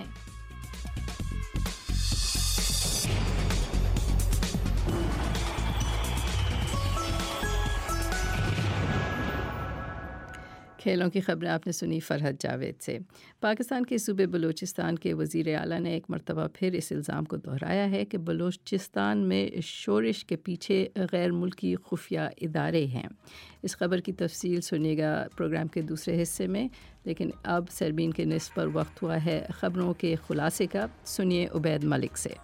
کھیلوں کی خبریں آپ نے سنی فرحت جاوید سے۔ پاکستان کے صوبے بلوچستان کے وزیر اعلیٰ نے ایک مرتبہ پھر اس الزام کو دہرایا ہے کہ بلوچستان میں شورش کے پیچھے غیر ملکی خفیہ ادارے ہیں۔ اس خبر کی تفصیل سنیے گا پروگرام کے دوسرے حصے میں، لیکن اب سربین کے نصف پر وقت ہوا ہے خبروں کے خلاصے کا۔ سنیے عبید ملک سے۔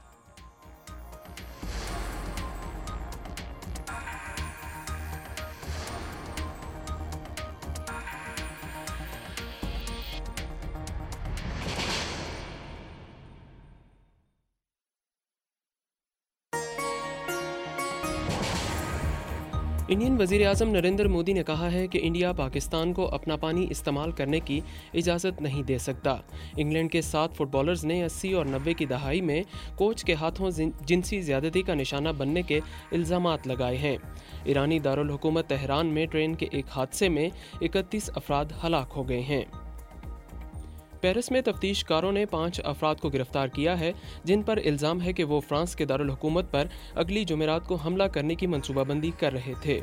انڈین وزیر اعظم نریندر مودی نے کہا ہے کہ انڈیا پاکستان کو اپنا پانی استعمال کرنے کی اجازت نہیں دے سکتا۔ انگلینڈ کے سات فٹ بالرز نے اسی اور نوے کی دہائی میں کوچ کے ہاتھوں جنسی زیادتی کا نشانہ بننے کے الزامات لگائے ہیں۔ ایرانی دارالحکومت تہران میں ٹرین کے ایک حادثے میں اکتیس افراد ہلاک ہو گئے ہیں۔ پیرس میں تفتیش کاروں نے پانچ افراد کو گرفتار کیا ہے جن پر الزام ہے کہ وہ فرانس کے دارالحکومت پر اگلی جمعرات کو حملہ کرنے کی منصوبہ بندی کر رہے تھے۔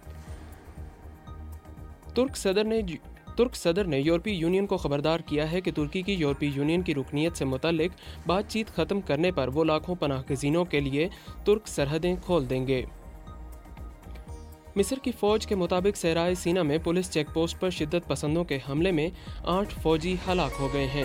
ترک صدر نے ترک صدر نے یورپی یونین کو خبردار کیا ہے کہ ترکی کی یورپی یونین کی رکنیت سے متعلق بات چیت ختم کرنے پر وہ لاکھوں پناہ گزینوں کے لیے ترک سرحدیں کھول دیں گے۔ مصر کی فوج کے مطابق صحرائے سینا میں پولیس چیک پوسٹ پر شدت پسندوں کے حملے میں آٹھ فوجی ہلاک ہو گئے ہیں۔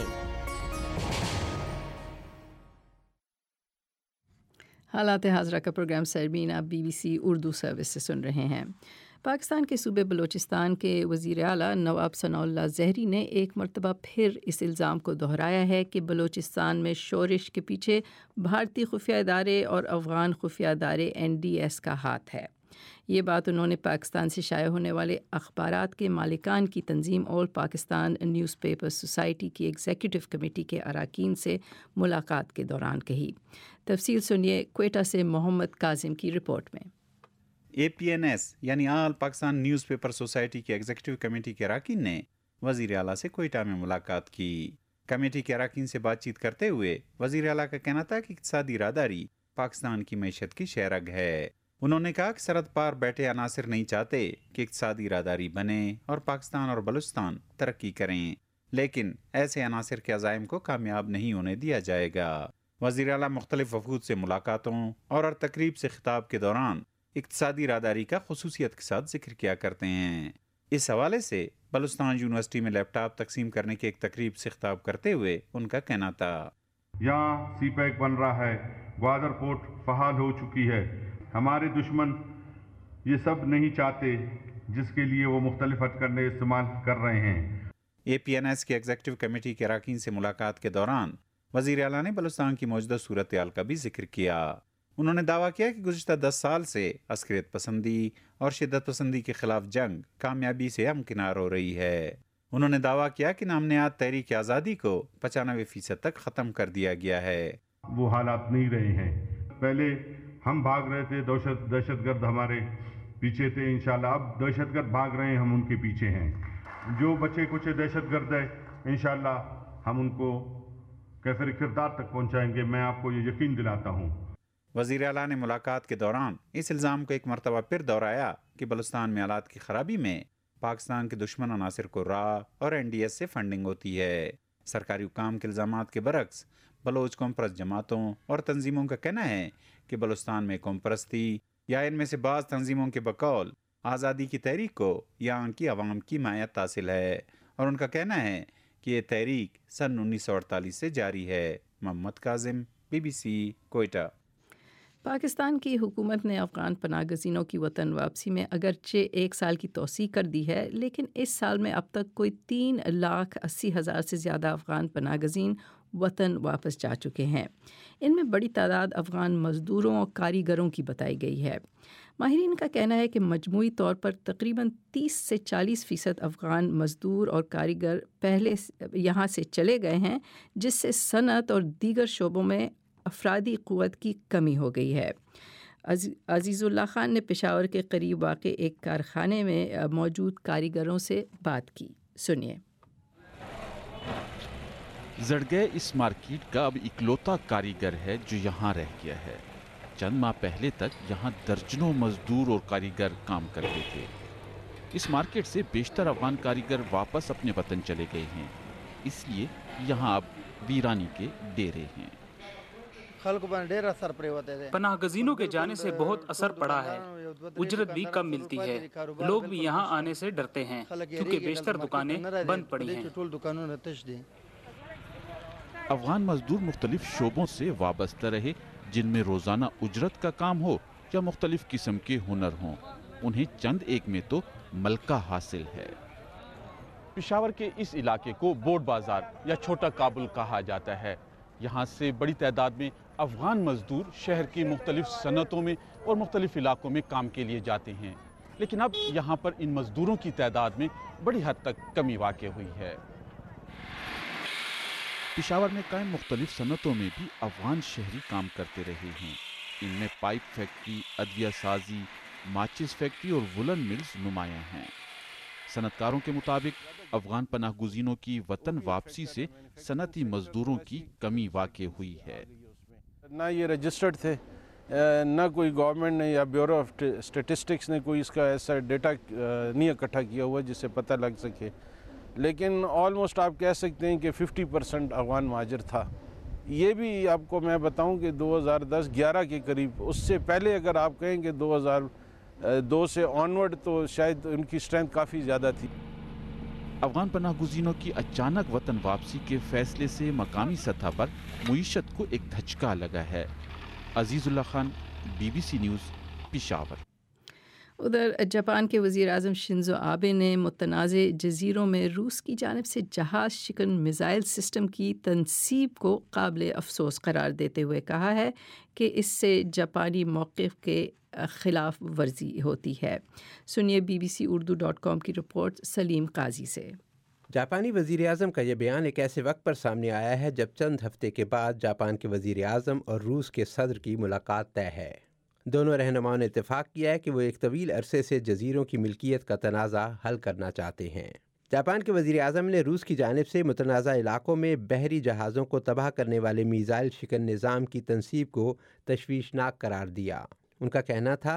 حالات حاضرہ کا پروگرام سربین آپ B B C Urdu service سے سن رہے ہیں۔ پاکستان کے صوبے بلوچستان کے وزیر اعلیٰ نواب ثناء اللہ زہری نے ایک مرتبہ پھر اس الزام کو دہرایا ہے کہ بلوچستان میں شورش کے پیچھے بھارتی خفیہ ادارے اور افغان خفیہ ادارے این ڈی ایس کا ہاتھ ہے۔ یہ بات انہوں نے پاکستان سے شائع ہونے والے اخبارات کے مالکان کی تنظیم all Pakistan news paper society کی ایگزیکٹو کمیٹی کے اراکین سے ملاقات کے دوران کہی۔ تفصیل سنیے کوئٹہ سے محمد کاظم کی رپورٹ میں۔ اے پی این ایس یعنی all Pakistan news paper society کی ایگزیکٹو کمیٹی کے اراکین نے وزیر اعلیٰ سے کوئٹہ میں ملاقات کی۔ کمیٹی کے اراکین سے بات چیت کرتے ہوئے وزیر اعلیٰ کا کہنا تھا کہ اقتصادی راداری پاکستان کی معیشت کی شہرگ ہے۔ انہوں نے کہا کہ سرحد پار بیٹھے عناصر نہیں چاہتے کہ اقتصادی راداری بنے اور پاکستان اور بلوچستان ترقی کریں، لیکن ایسے عناصر کے عزائم کو کامیاب نہیں ہونے دیا جائے گا۔ وزیر اعلیٰ مختلف وفود سے ملاقاتوں اور ہر تقریب سے خطاب کے دوران اقتصادی راداری کا خصوصیت کے ساتھ ذکر کیا کرتے ہیں۔ اس حوالے سے بلوچستان یونیورسٹی میں لیپ ٹاپ تقسیم کرنے کی ایک تقریب سے خطاب کرتے ہوئے ان کا کہنا تھا، یہاں سی پیک بن رہا ہے، گوادر پورٹ فعال ہو چکی ہے۔ ہمارے دشمن یہ سب نہیں چاہتے جس کے لیے وہ مختلف ہتھ کنڈے استعمال کر رہے ہیں۔ اے پی این ایس کی ایگزیکٹو کمیٹی کے اراکین سے ملاقات کے دوران وزیر اعلیٰ نے بلوچستان کی موجودہ صورتحال کا بھی ذکر کیا۔ انہوں نے دعویٰ کیا کہ گزشتہ دس سال سے عسکریت پسندی اور شدت پسندی کے خلاف جنگ کامیابی سے ہمکنار ہو رہی ہے۔ انہوں نے دعویٰ کیا کہ نام نہاد تحریک آزادی کو پچانوے فیصد تک ختم کر دیا گیا ہے۔ وہ حالات نہیں رہے ہیں، پہلے ہم بھاگ رہے تھے، دہشت دہشت گرد ہمارے پیچھے تھے، انشاءاللہ اب دہشت گرد بھاگ رہے ہیں، ہم ان کے پیچھے ہیں۔ جو بچے کچھ دہشت گرد ہے انشاءاللہ ہم ان کو کیفر کردار تک پہنچائیں گے، میں آپ کو یہ یقین دلاتا ہوں۔ وزیر اعلیٰ نے ملاقات کے دوران اس الزام کو ایک مرتبہ پھر دہرایا کہ بلوچستان میں حالات کی خرابی میں پاکستان کے دشمن عناصر کو راہ اور این ڈی ایس سے فنڈنگ ہوتی ہے۔ سرکاری حکام کے الزامات کے برعکس بلوچ قوم پرست جماعتوں اور تنظیموں کا کہنا ہے کہ بلوچستان میں قوم پرستی یا ان میں سے بعض تنظیموں کے بقول آزادی کی تحریک کو یہاں کی عوام کی حمایت حاصل ہے، اور ان کا کہنا ہے کہ یہ تحریک سن انیس سو اڑتالیس سے جاری ہے۔ Muhammad Kazim, B B C, Quetta. Pakistan کی حکومت نے افغان پناہ گزینوں کی وطن واپسی میں اگرچہ ایک سال کی توسیع کر دی ہے، لیکن اس سال میں اب تک کوئی تین لاکھ اسی ہزار سے زیادہ افغان پناہ گزین وطن واپس جا چکے ہیں۔ ان میں بڑی تعداد افغان مزدوروں اور کاریگروں کی بتائی گئی ہے۔ ماہرین کا کہنا ہے کہ مجموعی طور پر تقریباً تیس سے چالیس فیصد افغان مزدور اور کاریگر پہلے یہاں سے چلے گئے ہیں، جس سے صنعت اور دیگر شعبوں میں افرادی قوت کی کمی ہو گئی ہے۔ عزیز اللہ خان نے پشاور کے قریب واقع ایک کارخانے میں موجود کاریگروں سے بات کی، سنیے۔ زڑگئے اس مارکیٹ کا اب اکلوتا کاریگر ہے جو یہاں رہ گیا ہے۔ چند ماہ پہلے تک یہاں درجنوں مزدور اور کاریگر کام کرتے تھے۔ اس مارکیٹ سے بیشتر افغان کاریگر واپس اپنے وطن چلے گئے ہیں، اس لیے یہاں اب ویرانی کے ڈیرے ہیں۔ پناہ گزینوں کے جانے سے بہت اثر پڑا ہے، اجرت بھی کم ملتی ہے، لوگ بھی یہاں آنے سے ڈرتے ہیں کیونکہ بیشتر دکانیں بند پڑی ہیں۔ افغان مزدور مختلف شعبوں سے وابستہ رہے، جن میں روزانہ اجرت کا کام ہو یا مختلف قسم کے ہنر ہوں، انہیں چند ایک میں تو ملکہ حاصل ہے۔ پشاور کے اس علاقے کو بورڈ بازار یا چھوٹا کابل کہا جاتا ہے۔ یہاں سے بڑی تعداد میں افغان مزدور شہر کی مختلف صنعتوں میں اور مختلف علاقوں میں کام کے لیے جاتے ہیں، لیکن اب یہاں پر ان مزدوروں کی تعداد میں بڑی حد تک کمی واقع ہوئی ہے۔ پشاور میں قائم مختلف صنعتوں میں بھی افغان شہری کام کرتے رہے ہیں۔ ان میں پائپ فیکٹری، ادویہ سازی، ماچس فیکٹری اور وولن ملز نمایاں ہیں۔ صنعتکاروں کے مطابق افغان پناہ گزینوں کی وطن واپسی سے صنعتی مزدوروں کی کمی واقع ہوئی ہے۔ نہ یہ رجسٹرڈ تھے، نہ کوئی گورنمنٹ نے یا بیورو آف اسٹیٹسٹکس نے کوئی اس کا ایسا ڈیٹا نہیں اکٹھا کیا ہوا جس سے پتہ لگ سکے، لیکن آلموسٹ آپ کہہ سکتے ہیں کہ ففٹی پرسنٹ افغان مہاجر تھا۔ یہ بھی آپ کو میں بتاؤں کہ دو ہزار دس گیارہ کے قریب، اس سے پہلے اگر آپ کہیں کہ دو ہزار دو سے آنورڈ تو شاید ان کی اسٹرینتھ کافی زیادہ تھی۔ افغان پناہ گزینوں کی اچانک وطن واپسی کے فیصلے سے مقامی سطح پر معیشت کو ایک دھچکا لگا ہے۔ عزیز اللہ Khan, B B C news, Peshawar. ادھر جاپان کے وزیر اعظم شنزو آبے نے متنازع جزیروں میں روس کی جانب سے جہاز شکن میزائل سسٹم کی تنصیب کو قابل افسوس قرار دیتے ہوئے کہا ہے کہ اس سے جاپانی موقف کے خلاف ورزی ہوتی ہے۔ سنیے B B C Urdu dot com کی رپورٹ سلیم قاضی سے۔ جاپانی وزیر اعظم کا یہ بیان ایک ایسے وقت پر سامنے آیا ہے جب چند ہفتے کے بعد جاپان کے وزیر اعظم اور روس کے صدر کی ملاقات طے ہے۔ دونوں رہنماؤں نے اتفاق کیا ہے کہ وہ ایک طویل عرصے سے جزیروں کی ملکیت کا تنازع حل کرنا چاہتے ہیں۔ جاپان کے وزیر اعظم نے روس کی جانب سے متنازع علاقوں میں بحری جہازوں کو تباہ کرنے والے میزائل شکن نظام کی تنصیب کو تشویشناک قرار دیا۔ ان کا کہنا تھا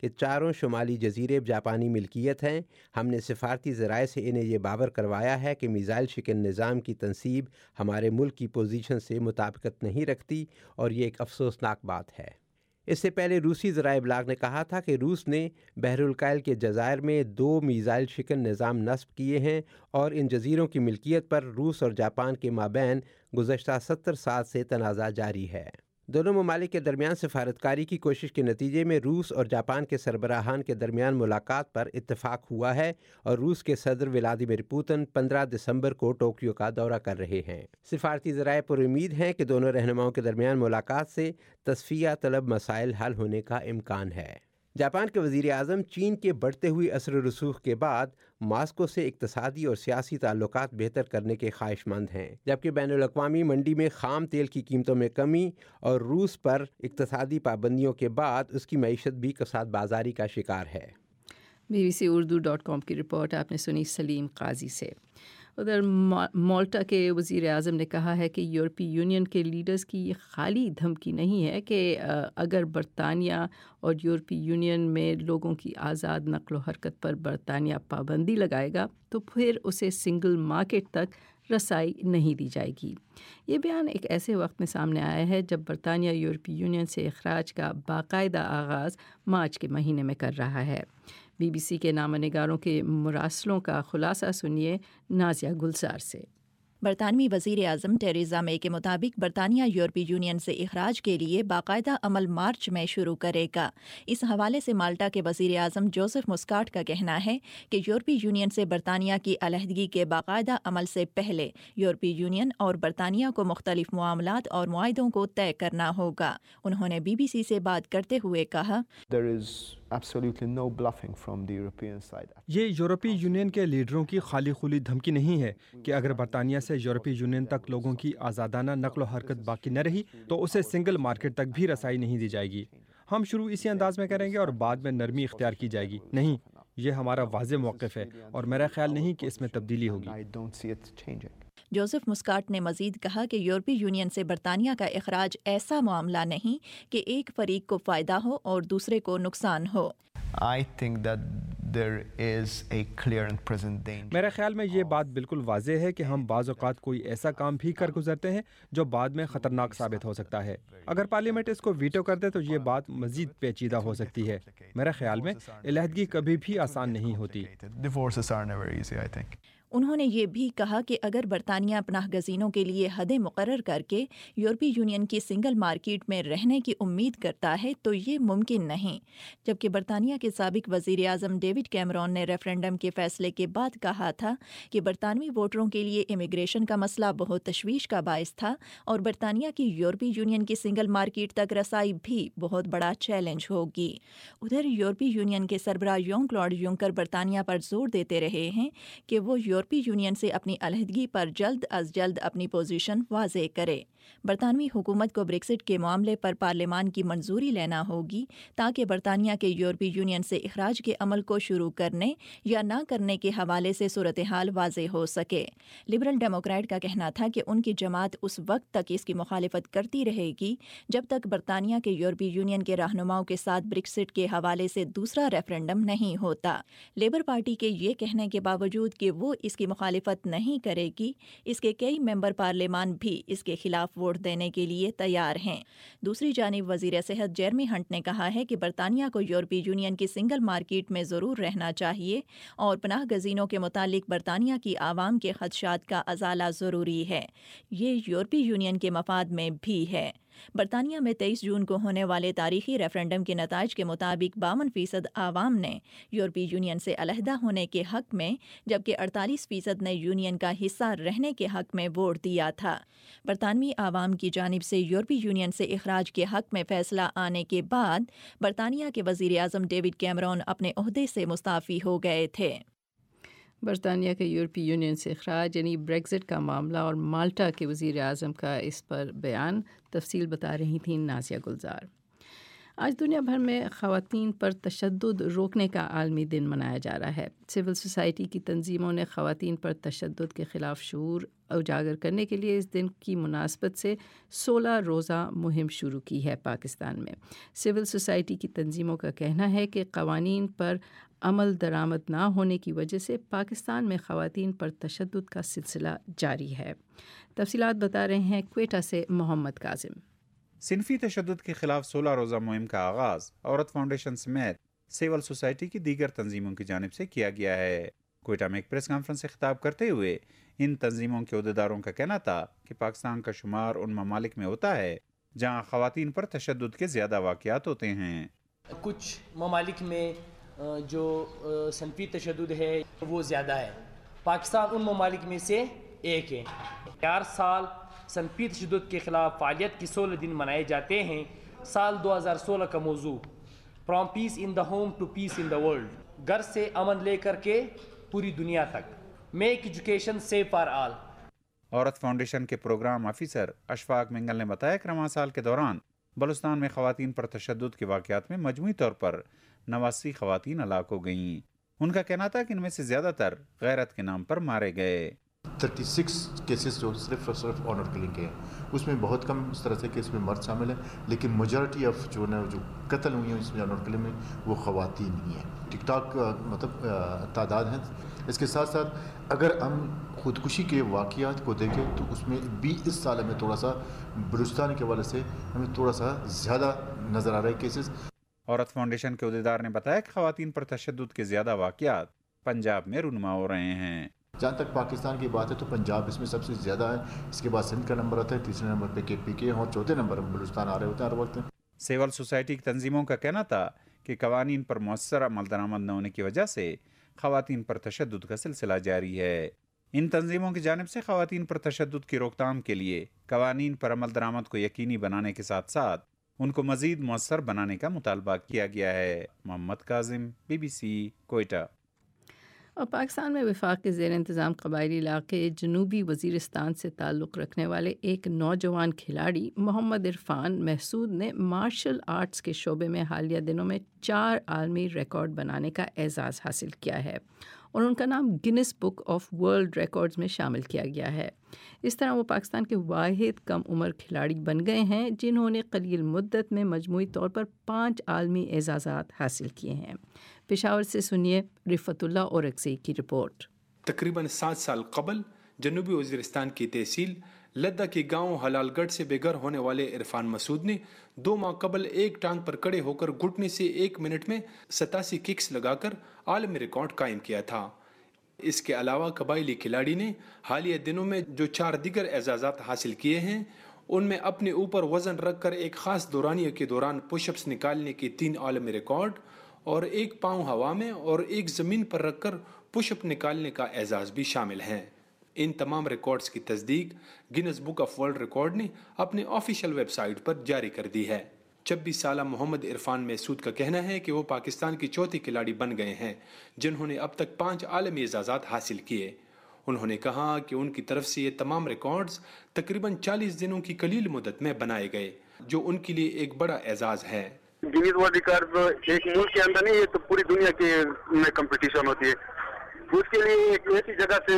کہ چاروں شمالی جزیرے جاپانی ملکیت ہیں. ہم نے سفارتی ذرائع سے انہیں یہ باور کروایا ہے کہ میزائل شکن نظام کی تنصیب ہمارے ملک کی پوزیشن سے مطابقت نہیں رکھتی اور یہ ایک افسوسناک بات ہے. اس سے پہلے روسی ذرائع ابلاغ نے کہا تھا کہ روس نے بحر الکاہل کے جزائر میں دو میزائل شکن نظام نصب کیے ہیں اور ان جزیروں کی ملکیت پر روس اور جاپان کے مابین گزشتہ ستر سال سے تنازع جاری ہے. دونوں ممالک کے درمیان سفارتکاری کی کوشش کے نتیجے میں روس اور جاپان کے سربراہان کے درمیان ملاقات پر اتفاق ہوا ہے اور روس کے صدر ولادیمیر پوتن پندرہ دسمبر کو ٹوکیو کا دورہ کر رہے ہیں. سفارتی ذرائع پر امید ہیں کہ دونوں رہنماؤں کے درمیان ملاقات سے تصفیہ طلب مسائل حل ہونے کا امکان ہے. جاپان کے وزیر اعظم چین کے بڑھتے ہوئے اثر و رسوخ کے بعد ماسکو سے اقتصادی اور سیاسی تعلقات بہتر کرنے کے خواہش مند ہیں، جبکہ بین الاقوامی منڈی میں خام تیل کی قیمتوں میں کمی اور روس پر اقتصادی پابندیوں کے بعد اس کی معیشت بھی کساد بازاری کا شکار ہے. B B C Urdu dot com کی رپورٹ آپ نے سنی سلیم قاضی سے. ادھر مالٹا کے وزیر اعظم نے کہا ہے کہ یورپی یونین کے لیڈرز کی یہ خالی دھمکی نہیں ہے کہ اگر برطانیہ اور یورپی یونین میں لوگوں کی آزاد نقل و حرکت پر برطانیہ پابندی لگائے گا تو پھر اسے سنگل مارکیٹ تک رسائی نہیں دی جائے گی. یہ بیان ایک ایسے وقت میں سامنے آیا ہے جب برطانیہ یورپی یونین سے اخراج کا باقاعدہ آغاز مارچ کے مہینے میں کر رہا ہے. بی بی سی کے نامہ نگاروں کے مراسلوں کا خلاصہ سنیے نازیہ گلزار سے. برطانوی وزیر اعظم ٹیریزا مے کے مطابق برطانیہ یورپی یونین سے اخراج کے لیے باقاعدہ عمل مارچ میں شروع کرے گا. اس حوالے سے مالٹا کے وزیر اعظم جوزف مسکاٹ کا کہنا ہے کہ یورپی یونین سے برطانیہ کی علیحدگی کے باقاعدہ عمل سے پہلے یورپی یونین اور برطانیہ کو مختلف معاملات اور معاہدوں کو طے کرنا ہوگا. انہوں نے بی بی سی سے بات کرتے ہوئے کہا، یہ یورپی یونین کے لیڈروں کی خالی خلی دھمکی نہیں ہے کہ اگر برطانیہ سے یورپی یونین تک لوگوں کی آزادانہ نقل و حرکت باقی نہ رہی تو اسے سنگل مارکیٹ تک بھی رسائی نہیں دی جائے گی. ہم شروع اسی انداز میں کریں گے اور بعد میں نرمی اختیار کی جائے گی. نہیں، یہ ہمارا واضح موقف ہے اور میرا خیال نہیں کہ اس میں تبدیلی ہوگی. جوزف مسکاٹ نے مزید کہا کہ یورپی یونین سے برطانیہ کا اخراج ایسا معاملہ نہیں کہ ایک فریق کو فائدہ ہو اور دوسرے کو نقصان ہو. میرے خیال میں یہ بات بالکل واضح ہے کہ ہم بعض اوقات کوئی ایسا کام بھی کر گزرتے ہیں جو بعد میں خطرناک ثابت ہو سکتا ہے. اگر پارلیمنٹ اس کو ویٹو کر دے تو یہ بات مزید پیچیدہ ہو سکتی ہے. میرے خیال میں علیحدگی کبھی بھی آسان نہیں ہوتی. انہوں نے یہ بھی کہا کہ اگر برطانیہ پناہ گزینوں کے لیے حدیں مقرر کر کے یورپی یونین کی سنگل مارکیٹ میں رہنے کی امید کرتا ہے تو یہ ممکن نہیں. جبکہ برطانیہ کے سابق وزیر اعظم ڈیوڈ کیمرون نے ریفرینڈم کے فیصلے کے بعد کہا تھا کہ برطانوی ووٹروں کے لیے امیگریشن کا مسئلہ بہت تشویش کا باعث تھا اور برطانیہ کی یورپی یونین کی سنگل مارکیٹ تک رسائی بھی بہت بڑا چیلنج ہوگی. ادھر یورپی یونین کے سربراہ یون کلاڈ یونکر برطانیہ پر زور دیتے رہے ہیں کہ وہ یورپی یونین سے اپنی علیحدگی پر جلد از جلد اپنی پوزیشن واضح کرے. برطانوی حکومت کو بریکسٹ کے معاملے پر پارلیمان کی منظوری لینا ہوگی تاکہ برطانیہ کے یورپی یونین سے اخراج کے عمل کو شروع کرنے یا نہ کرنے کے حوالے سے صورتحال واضح ہو سکے. لبرل ڈیموکریٹ کا کہنا تھا کہ ان کی جماعت اس وقت تک اس کی مخالفت کرتی رہے گی جب تک برطانیہ کے یورپی یونین کے رہنماؤں کے ساتھ بریکسٹ کے حوالے سے دوسرا ریفرنڈم نہیں ہوتا. لیبر پارٹی کے یہ کہنے کے باوجود کہ وہ اس کی مخالفت نہیں کرے گی، اس کے کئی ممبر پارلیمان بھی اس کے خلاف ووٹ دینے کے لیے تیار ہیں. دوسری جانب وزیر صحت جیرمی ہنٹ نے کہا ہے کہ برطانیہ کو یورپی یونین کی سنگل مارکیٹ میں ضرور رہنا چاہیے اور پناہ گزینوں کے متعلق برطانیہ کی عوام کے خدشات کا ازالہ ضروری ہے. یہ یورپی یونین کے مفاد میں بھی ہے. برطانیہ میں تیئیس جون کو ہونے والے تاریخی ریفرنڈم کے نتائج کے مطابق باون فیصد عوام نے یورپی یونین سے علیحدہ ہونے کے حق میں جبکہ اڑتالیس فیصد نے یونین کا حصہ رہنے کے حق میں ووٹ دیا تھا. برطانوی عوام کی جانب سے یورپی یونین سے اخراج کے حق میں فیصلہ آنے کے بعد برطانیہ کے وزیر اعظم ڈیوڈ کیمرون اپنے عہدے سے مستعفی ہو گئے تھے. برطانیہ کے یورپی یونین سے اخراج یعنی بریگزٹ کا معاملہ اور مالٹا کے وزیر اعظم کا اس پر بیان، تفصیل بتا رہی تھیں نازیہ گلزار. آج دنیا بھر میں خواتین پر تشدد روکنے کا عالمی دن منایا جا رہا ہے. سول سوسائٹی کی تنظیموں نے خواتین پر تشدد کے خلاف شعور اجاگر کرنے کے لیے اس دن کی مناسبت سے سولہ روزہ مہم شروع کی ہے پاکستان میں۔ سول سوسائٹی کی تنظیموں کا کہنا ہے کہ قوانین پر عمل درآمد نہ ہونے کی وجہ سے پاکستان میں خواتین پر تشدد کا سلسلہ جاری ہے۔ تفصیلات بتا رہے ہیں کوئٹہ سے محمد کاظم۔ صنفی تشدد کے خلاف سولہ روزہ مہم کا آغاز عورت فاؤنڈیشن سمیت سول سوسائٹی کی دیگر تنظیموں کی جانب سے کیا گیا ہے۔ کوئٹہ میں ایک پریس کانفرنس سے خطاب کرتے ہوئے ان تنظیموں کے عہدیداروں کا کہنا تھا کہ پاکستان کا شمار ان ممالک میں ہوتا ہے جہاں خواتین پر تشدد کے زیادہ واقعات ہوتے ہیں۔ کچھ ممالک میں جو صنفی تشدد ہے وہ زیادہ ہے، پاکستان ان ممالک میں سے ایک ہے۔ ہر سال صنفی تشدد کے خلاف فعالیت کی سولہ دن منائے جاتے ہیں۔ سال دو ہزار سولہ کا موضوع from peace in the home to peace in the world, گھر سے امن لے کر کے پوری دنیا تک، make education safe for all. Aurat foundation کے پروگرام آفیسر اشفاق منگل نے بتایا کہ رواں سال کے دوران بلوچستان میں خواتین پر تشدد کے واقعات میں مجموعی طور پر نواسی خواتین ہلاک ہو گئیں۔ ان کا کہنا تھا کہ ان میں سے زیادہ تر غیرت کے نام پر مارے گئے۔ تھرٹی سکس کیسز جو صرف اور صرف آنر کلنگ کے ہیں، اس میں بہت کم اس طرح سے کیس میں مرد شامل ہیں، لیکن میجورٹی آف جو نا جو قتل ہوئی ہیں اس میں آنر کلنگ میں وہ خواتین ہی ہیں۔ ٹک ٹاک مطلب تعداد ہیں۔ اس کے ساتھ ساتھ اگر ہم خودکشی کے واقعات کو دیکھیں تو اس میں بھی اس سال ہمیں تھوڑا سا بلوچستان کے حوالے سے ہمیں تھوڑا سا زیادہ نظر آ رہا ہے کیسز۔ عورت فاؤنڈیشن کے عہدیدار نے بتایا کہ خواتین پر تشدد کے زیادہ واقعات پنجاب میں رونما ہو رہے ہیں۔ جہاں تک پاکستان کی بات ہے تو پنجاب اس میں سب سے زیادہ ہے، اس کے بعد سندھ کا نمبر آتا ہے، تیسرے نمبر پہ کے پی کے اور چوتھے نمبر پر بلوچستان آ رہے ہوتے ہیں ہر وقت۔ سول سوسائٹی کی تنظیموں کا کہنا تھا کہ قوانین پر مؤثر عمل درآمد نہ ہونے کی وجہ سے خواتین پر تشدد کا سلسلہ جاری ہے۔ ان تنظیموں کی جانب سے خواتین پر تشدد کی روک تھام کے لیے قوانین پر عمل درآمد کو یقینی بنانے کے ساتھ ساتھ ان کو مزید مؤثر بنانے کا مطالبہ کیا گیا ہے۔ Muhammad Kazim, B B C, Quetta. اور پاکستان میں وفاق کے زیر انتظام قبائلی علاقے جنوبی وزیرستان سے تعلق رکھنے والے ایک نوجوان کھلاڑی محمد عرفان محسود نے مارشل آرٹس کے شعبے میں حالیہ دنوں میں چار عالمی ریکارڈ بنانے کا اعزاز حاصل کیا ہے اور ان کا نام Guinness book of world records میں شامل کیا گیا ہے۔ اس طرح وہ پاکستان کے واحد کم عمر کھلاڑی بن گئے ہیں جنہوں نے قلیل مدت میں مجموعی طور پر پانچ عالمی اعزازات حاصل کیے ہیں۔ پشاور سے سنیے رفت اللہ اورکزئی کی رپورٹ۔ تقریباً سات سال قبل جنوبی وزیرستان کی تحصیل لدہ کے گاؤں حلال گڑھ سے بے گھر ہونے والے عرفان مسعود نے دو ماہ قبل ایک ٹانگ پر کڑے ہو کر گھٹنے سے ایک منٹ میں ستاسی ککس لگا کر عالمی ریکارڈ قائم کیا تھا۔ اس کے علاوہ قبائلی کھلاڑی نے حالیہ دنوں میں جو چار دیگر اعزازات حاصل کیے ہیں ان میں اپنے اوپر وزن رکھ کر ایک خاص دورانیہ کے دوران پش اپس نکالنے کے تین عالمی ریکارڈ اور ایک پاؤں ہوا میں اور ایک زمین پر رکھ کر پش اپ نکالنے کا اعزاز بھی شامل ہیں۔ ان تمام ریکارڈز کی تصدیق Guinness book of world record نے اپنے آفیشیل ویب سائٹ پر جاری کر دی ہے۔ چھبیس سالہ محمد عرفان محسود کا کہنا ہے کہ وہ پاکستان کی چوتھی کھلاڑی بن گئے ہیں جنہوں نے اب تک پانچ عالمی اعزازات حاصل کیے۔ انہوں نے کہا کہ ان کی طرف سے یہ تمام ریکارڈز تقریباً چالیس دنوں کی قلیل مدت میں بنائے گئے جو ان کے لیے ایک بڑا اعزاز ہے۔ گنیز ورلڈ ریکارڈ ایک ملک کے اندر نہیں، یہ تو پوری دنیا کے میں کمپٹیشن ہوتی ہے، اس کے لیے ایک ایسی جگہ سے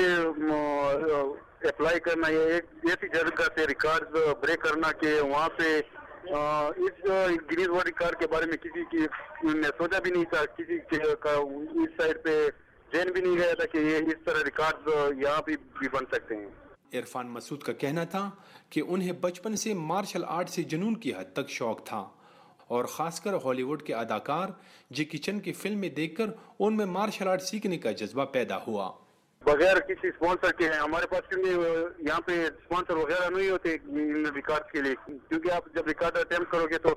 اپلائی کرنا، یہ ایک ایسی جگہ سے ریکارڈ بریک کرنا کہ وہاں پہ اس گنیز ورلڈ ریکارڈ کے بارے میں کسی کی نے سوچا بھی نہیں تھا، کسی کا اس سائڈ پہ ذہن بھی نہیں گیا تھا کہ یہ اس طرح ریکارڈ یہاں بھی بھی بن سکتے ہیں۔ عرفان مسعود کا کہنا تھا کہ انہیں بچپن سے مارشل آرٹ سے جنون کی حد تک شوق تھا اور خاص کر ہالی ووڈ کے اداکار جیکی چن کی فلمیں دیکھ کر ان میں مارشل آرٹ سیکھنے کا جذبہ پیدا ہوا۔ بغیر کسی اسپانسر کے ہیں ہمارے پاس، کیونکہ یہاں پہ اسپانسر وغیرہ نہیں ہوتے ان ریکارڈ کے لیے، کیونکہ آپ جب ریکارڈ اٹیمپٹ کرو گے تو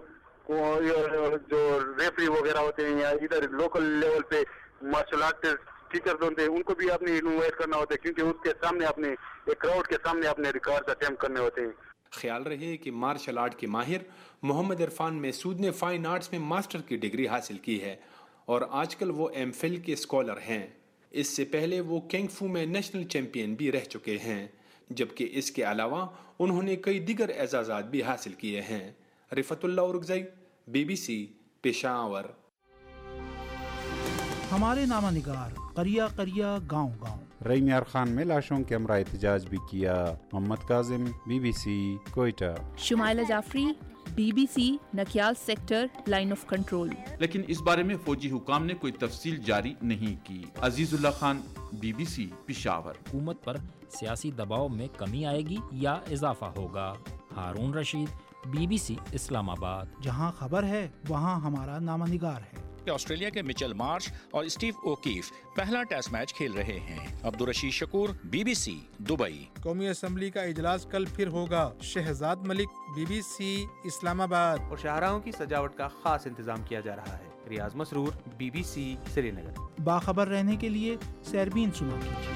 جو ریفری وغیرہ ہوتے ہیں یا ادھر لوکل لیول پہ مارشل آرٹ ٹیچر ہوتے ہیں ان کو بھی آپ نے انوائٹ کرنا ہوتا ہے، کیونکہ اس کے سامنے آپ نے ایک کراؤڈ کے سامنے اپنے ریکارڈ اٹیمپٹ کرنے ہوتے ہیں۔ خیال رہے کہ مارشل آرٹ کے ماہر محمد عرفان محسود نے فائن آرٹس میں ماسٹر کی ڈگری حاصل کی ہے اور آج کل وہ ایم فل کے اسکالر ہیں۔ اس سے پہلے وہ کنگ فو میں نیشنل چیمپئن بھی رہ چکے ہیں، جبکہ اس کے علاوہ انہوں نے کئی دیگر اعزازات بھی حاصل کیے ہیں۔ Rifat Ullah Orakzai, B B C, Peshawar. ہمارے نامہ نگار قریہ قریہ گاؤں گاؤں رئی میار خان میں لاشوں کے ہمراہ احتجاج بھی کیا۔ Muhammad Kazim, B B C, Quetta. Shumaila Jafri, B B C, Nakyal sector, line of control. لیکن اس بارے میں فوجی حکام نے کوئی تفصیل جاری نہیں کی۔ عزیز اللہ Khan, B B C, Peshawar. حکومت پر سیاسی دباؤ میں کمی آئے گی یا اضافہ ہوگا؟ Haroon Rashid, B B C, Islamabad. جہاں خبر ہے وہاں ہمارا نامہ نگار ہے۔ آسٹریلیا کے مچل مارش اور اسٹیو اوکیف پہلا ٹیسٹ میچ کھیل رہے ہیں۔ Abdul Rashid Shakoor, B B C, Dubai. قومی اسمبلی کا اجلاس کل پھر ہوگا۔ Shahzad Malik, B B C, Islamabad. اور شاہراہوں کی سجاوٹ کا خاص انتظام کیا جا رہا ہے۔ Riaz Masroor, B B C, Srinagar. باخبر رہنے کے لیے سیربین سنا کیجیے۔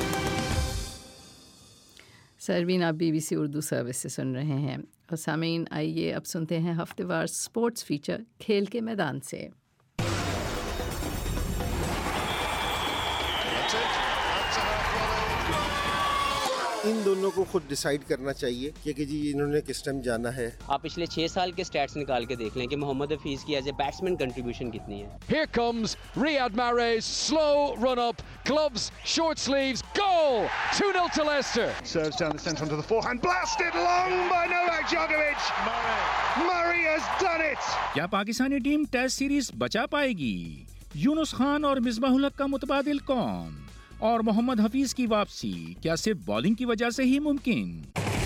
سیربین آپ B B C Urdu service سے سن رہے ہیں۔ اور سامعین، آئیے اب سنتے ہیں ہفتے وار سپورٹس فیچر کھیل کے میدان سے۔ ان دونوں کو خود ڈیسائیڈ کرنا چاہیے کہ جی انہوں نے کس ٹائم جانا ہے۔ آپ پچھلے چھ سال کے سٹیٹس نکال کے دیکھ لیں کہ محمد حفیظ کی ایز اے بیٹسمین کنٹریبیوشن کتنی ہے۔ Here comes Riyad Mahrez, slow run up, gloves, short sleeves, goal! two nil to Leicester. Serves down the centre onto the forehand, blasted long by Novak Djokovic. Murray. Murray has done it. کیا پاکستانی ٹیم ٹیسٹ سیریز بچا پائے گی؟ یونس خان اور مصباح الحق کا متبادل کون؟ اور محمد حفیظ کی واپسی کیا صرف بالنگ کی وجہ سے ہی ممکن؟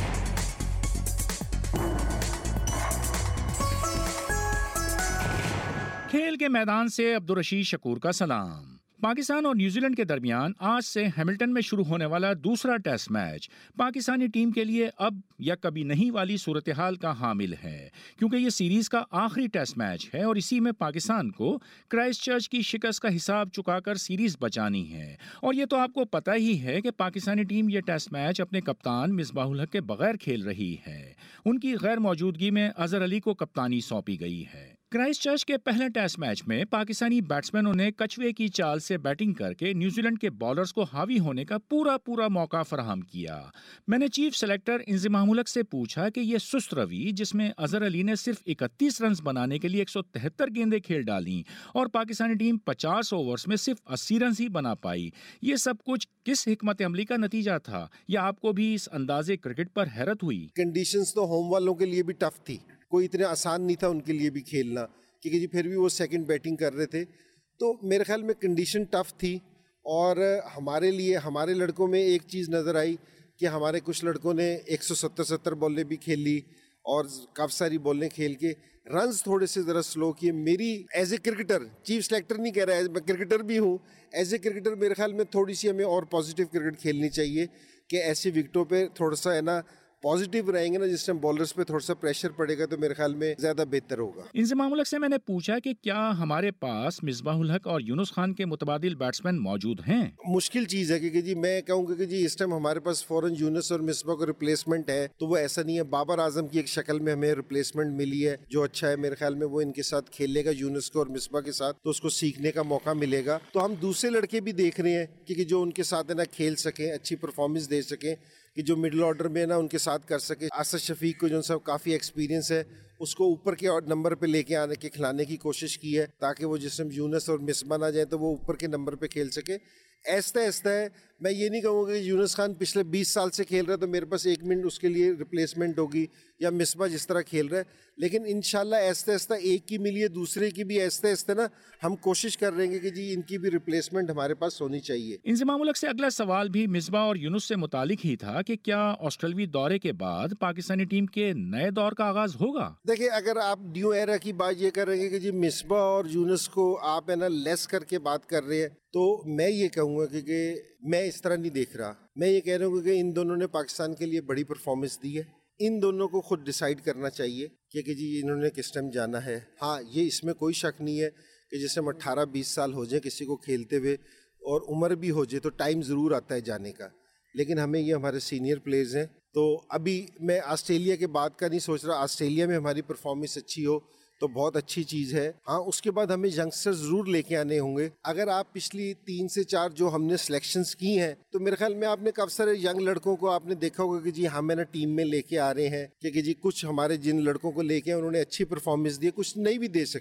کھیل کے میدان سے عبدالرشید شکور کا سلام۔ پاکستان اور نیوزی لینڈ کے درمیان آج سے ہیملٹن میں شروع ہونے والا دوسرا ٹیسٹ میچ پاکستانی ٹیم کے لیے اب یا کبھی نہیں والی صورتحال کا حامل ہے، کیونکہ یہ سیریز کا آخری ٹیسٹ میچ ہے اور اسی میں پاکستان کو کرائسٹ چرچ کی شکست کا حساب چکا کر سیریز بچانی ہے۔ اور یہ تو آپ کو پتہ ہی ہے کہ پاکستانی ٹیم یہ ٹیسٹ میچ اپنے کپتان مصباح الحق کے بغیر کھیل رہی ہے۔ ان کی غیر موجودگی میں اظہر علی کو کپتانی سونپی گئی ہے۔ کرائسٹ چرچ کے پہلے ٹیسٹ میچ میں پاکستانی بیٹسمینوں نے کچوے کی چال سے بیٹنگ کر کے نیوزی لینڈ کے بالرز کو حاوی ہونے کا پورا پورا موقع فراہم کیا۔ میں نے چیف سلیکٹر انضمام الحق سے پوچھا کہ یہ سست روی جس میں اظہر علی نے صرف اکتیس رنز بنانے کے لیے ایک سو تہتر گیندیں کھیل ڈالیں اور پاکستانی ٹیم پچاس اوورز میں صرف اسی رنز ہی بنا پائی، یہ سب کچھ کس حکمت عملی کا نتیجہ تھا؟ یا آپ کو بھی اس اندازے کرکٹ پر حیرت ہوئی؟ کنڈیشنز تو ہوم والوں کے لیے بھی ٹف تھی، کوئی اتنا آسان نہیں تھا ان کے لیے بھی کھیلنا، کیونکہ جی پھر بھی وہ سیکنڈ بیٹنگ کر رہے تھے، تو میرے خیال میں کنڈیشن ٹف تھی۔ اور ہمارے لیے ہمارے لڑکوں میں ایک چیز نظر آئی کہ ہمارے کچھ لڑکوں نے ایک سو ستر ستر بالیں بھی کھیل لی اور کافی ساری بالیں کھیل کے رنز تھوڑے سے ذرا سلو کیے۔ میری as a cricketer, chief selector نہیں کہہ رہا ہے، میں کرکٹر بھی ہوں، ایز اے کرکٹر میرے خیال میں تھوڑی سی ہمیں اور پازیٹیو کرکٹ کھیلنی چاہیے کہ ایسے وکٹوں پہ تھوڑا سا ہے نا پازیٹیو رہیں گے نا، جس ٹائم بالرز پہ تھوڑا سا پریشر پڑے گا تو میرے خیال میں زیادہ بہتر ہوگا۔ انضمام الحق سے میں نے پوچھا کہ کیا ہمارے پاس مصباح الحق اور یونس خان کے متبادل بیٹسمین موجود ہیں؟ مشکل چیز ہے کہ جی میں کہوں گا کہ جی اس ٹائم ہمارے پاس فوراً یونس اور مصباح کو ریپلیسمنٹ ہے، تو وہ ایسا نہیں ہے۔ بابر اعظم کی ایک شکل میں ہمیں ریپلیسمنٹ ملی ہے جو اچھا ہے، میرے خیال میں وہ ان کے ساتھ کھیلے گا، یونس کو اور مصباح کے ساتھ، تو اس کو سیکھنے کا موقع ملے گا۔ تو ہم دوسرے لڑکے بھی دیکھ رہے ہیں کہ جو ان کے ساتھ ہے نا کھیل سکیں، اچھی پرفارمنس دے سکیں، کہ جو مڈل آرڈر میں نا ان کے ساتھ کر سکے۔ آصف شفیق کو جو سب کافی ایکسپیرینس ہے، اس کو اوپر کے نمبر پہ لے کے آنے کے کھلانے کی کوشش کی ہے تاکہ وہ جس میں یونس اور مصباح نہ جائے تو وہ اوپر کے نمبر پہ کھیل سکے۔ ایستا ایستا ہے، میں یہ نہیں کہوں گا کہ یونس خان پچھلے بیس سال سے کھیل رہا ہے تو میرے پاس ایک منٹ اس کے لیے ریپلیسمنٹ ہوگی، یا مصباح جس طرح کھیل رہا ہے، لیکن انشاءاللہ ایستا ایستا ایک کی ملی ہے دوسرے کی بھی ایستا ایستا نا ہم کوشش کر رہے ہیں کہ جی ان کی بھی ریپلیسمنٹ ہمارے پاس ہونی چاہیے۔ انضمام الحق سے اگلا سوال بھی مصباح اور یونس سے متعلق ہی تھا کہ کیا آسٹریلوی دورے کے بعد پاکستانی ٹیم کے نئے دور کا آغاز ہوگا؟ دیکھیں، اگر آپ نیو ایرا کی بات یہ کر رہے ہیں کہ جی مصباح اور یونس کو آپ ہے نا لیس کر کے بات کر رہے ہیں، تو میں یہ کہوں گا کہ میں اس طرح نہیں دیکھ رہا۔ میں یہ کہہ رہا ہوں کہ ان دونوں نے پاکستان کے لیے بڑی پرفارمنس دی ہے، ان دونوں کو خود ڈیسائیڈ کرنا چاہیے کہ جی انہوں نے کس ٹائم جانا ہے۔ ہاں، یہ اس میں کوئی شک نہیں ہے کہ جس ٹائم اٹھارہ بیس سال ہو جائیں کسی کو کھیلتے ہوئے اور عمر بھی ہو جائے تو ٹائم ضرور آتا ہے جانے کا، لیکن ہمیں یہ ہمارے سینئر پلیئرز ہیں، تو ابھی میں آسٹریلیا کے بعد کا نہیں سوچ رہا۔ آسٹریلیا میں ہماری پرفارمنس اچھی ہو تو بہت اچھی چیز ہے۔ ہاں، اس کے بعد ہمیں ینگسٹر ضرور لے کے آنے ہوں گے۔ اگر آپ پچھلی تین سے چار جو ہم نے سلیکشنز کی ہیں تو میرے خیال میں آپ نے کافی سارے ینگ لڑکوں کو آپ نے دیکھا ہوگا کہ جی ہمیں نا ٹیم میں لے کے آ رہے ہیں کہ جی کچھ ہمارے جن لڑکوں کو لے کے انہوں نے اچھی پرفارمنس دی، کچھ نہیں بھی دے سکے،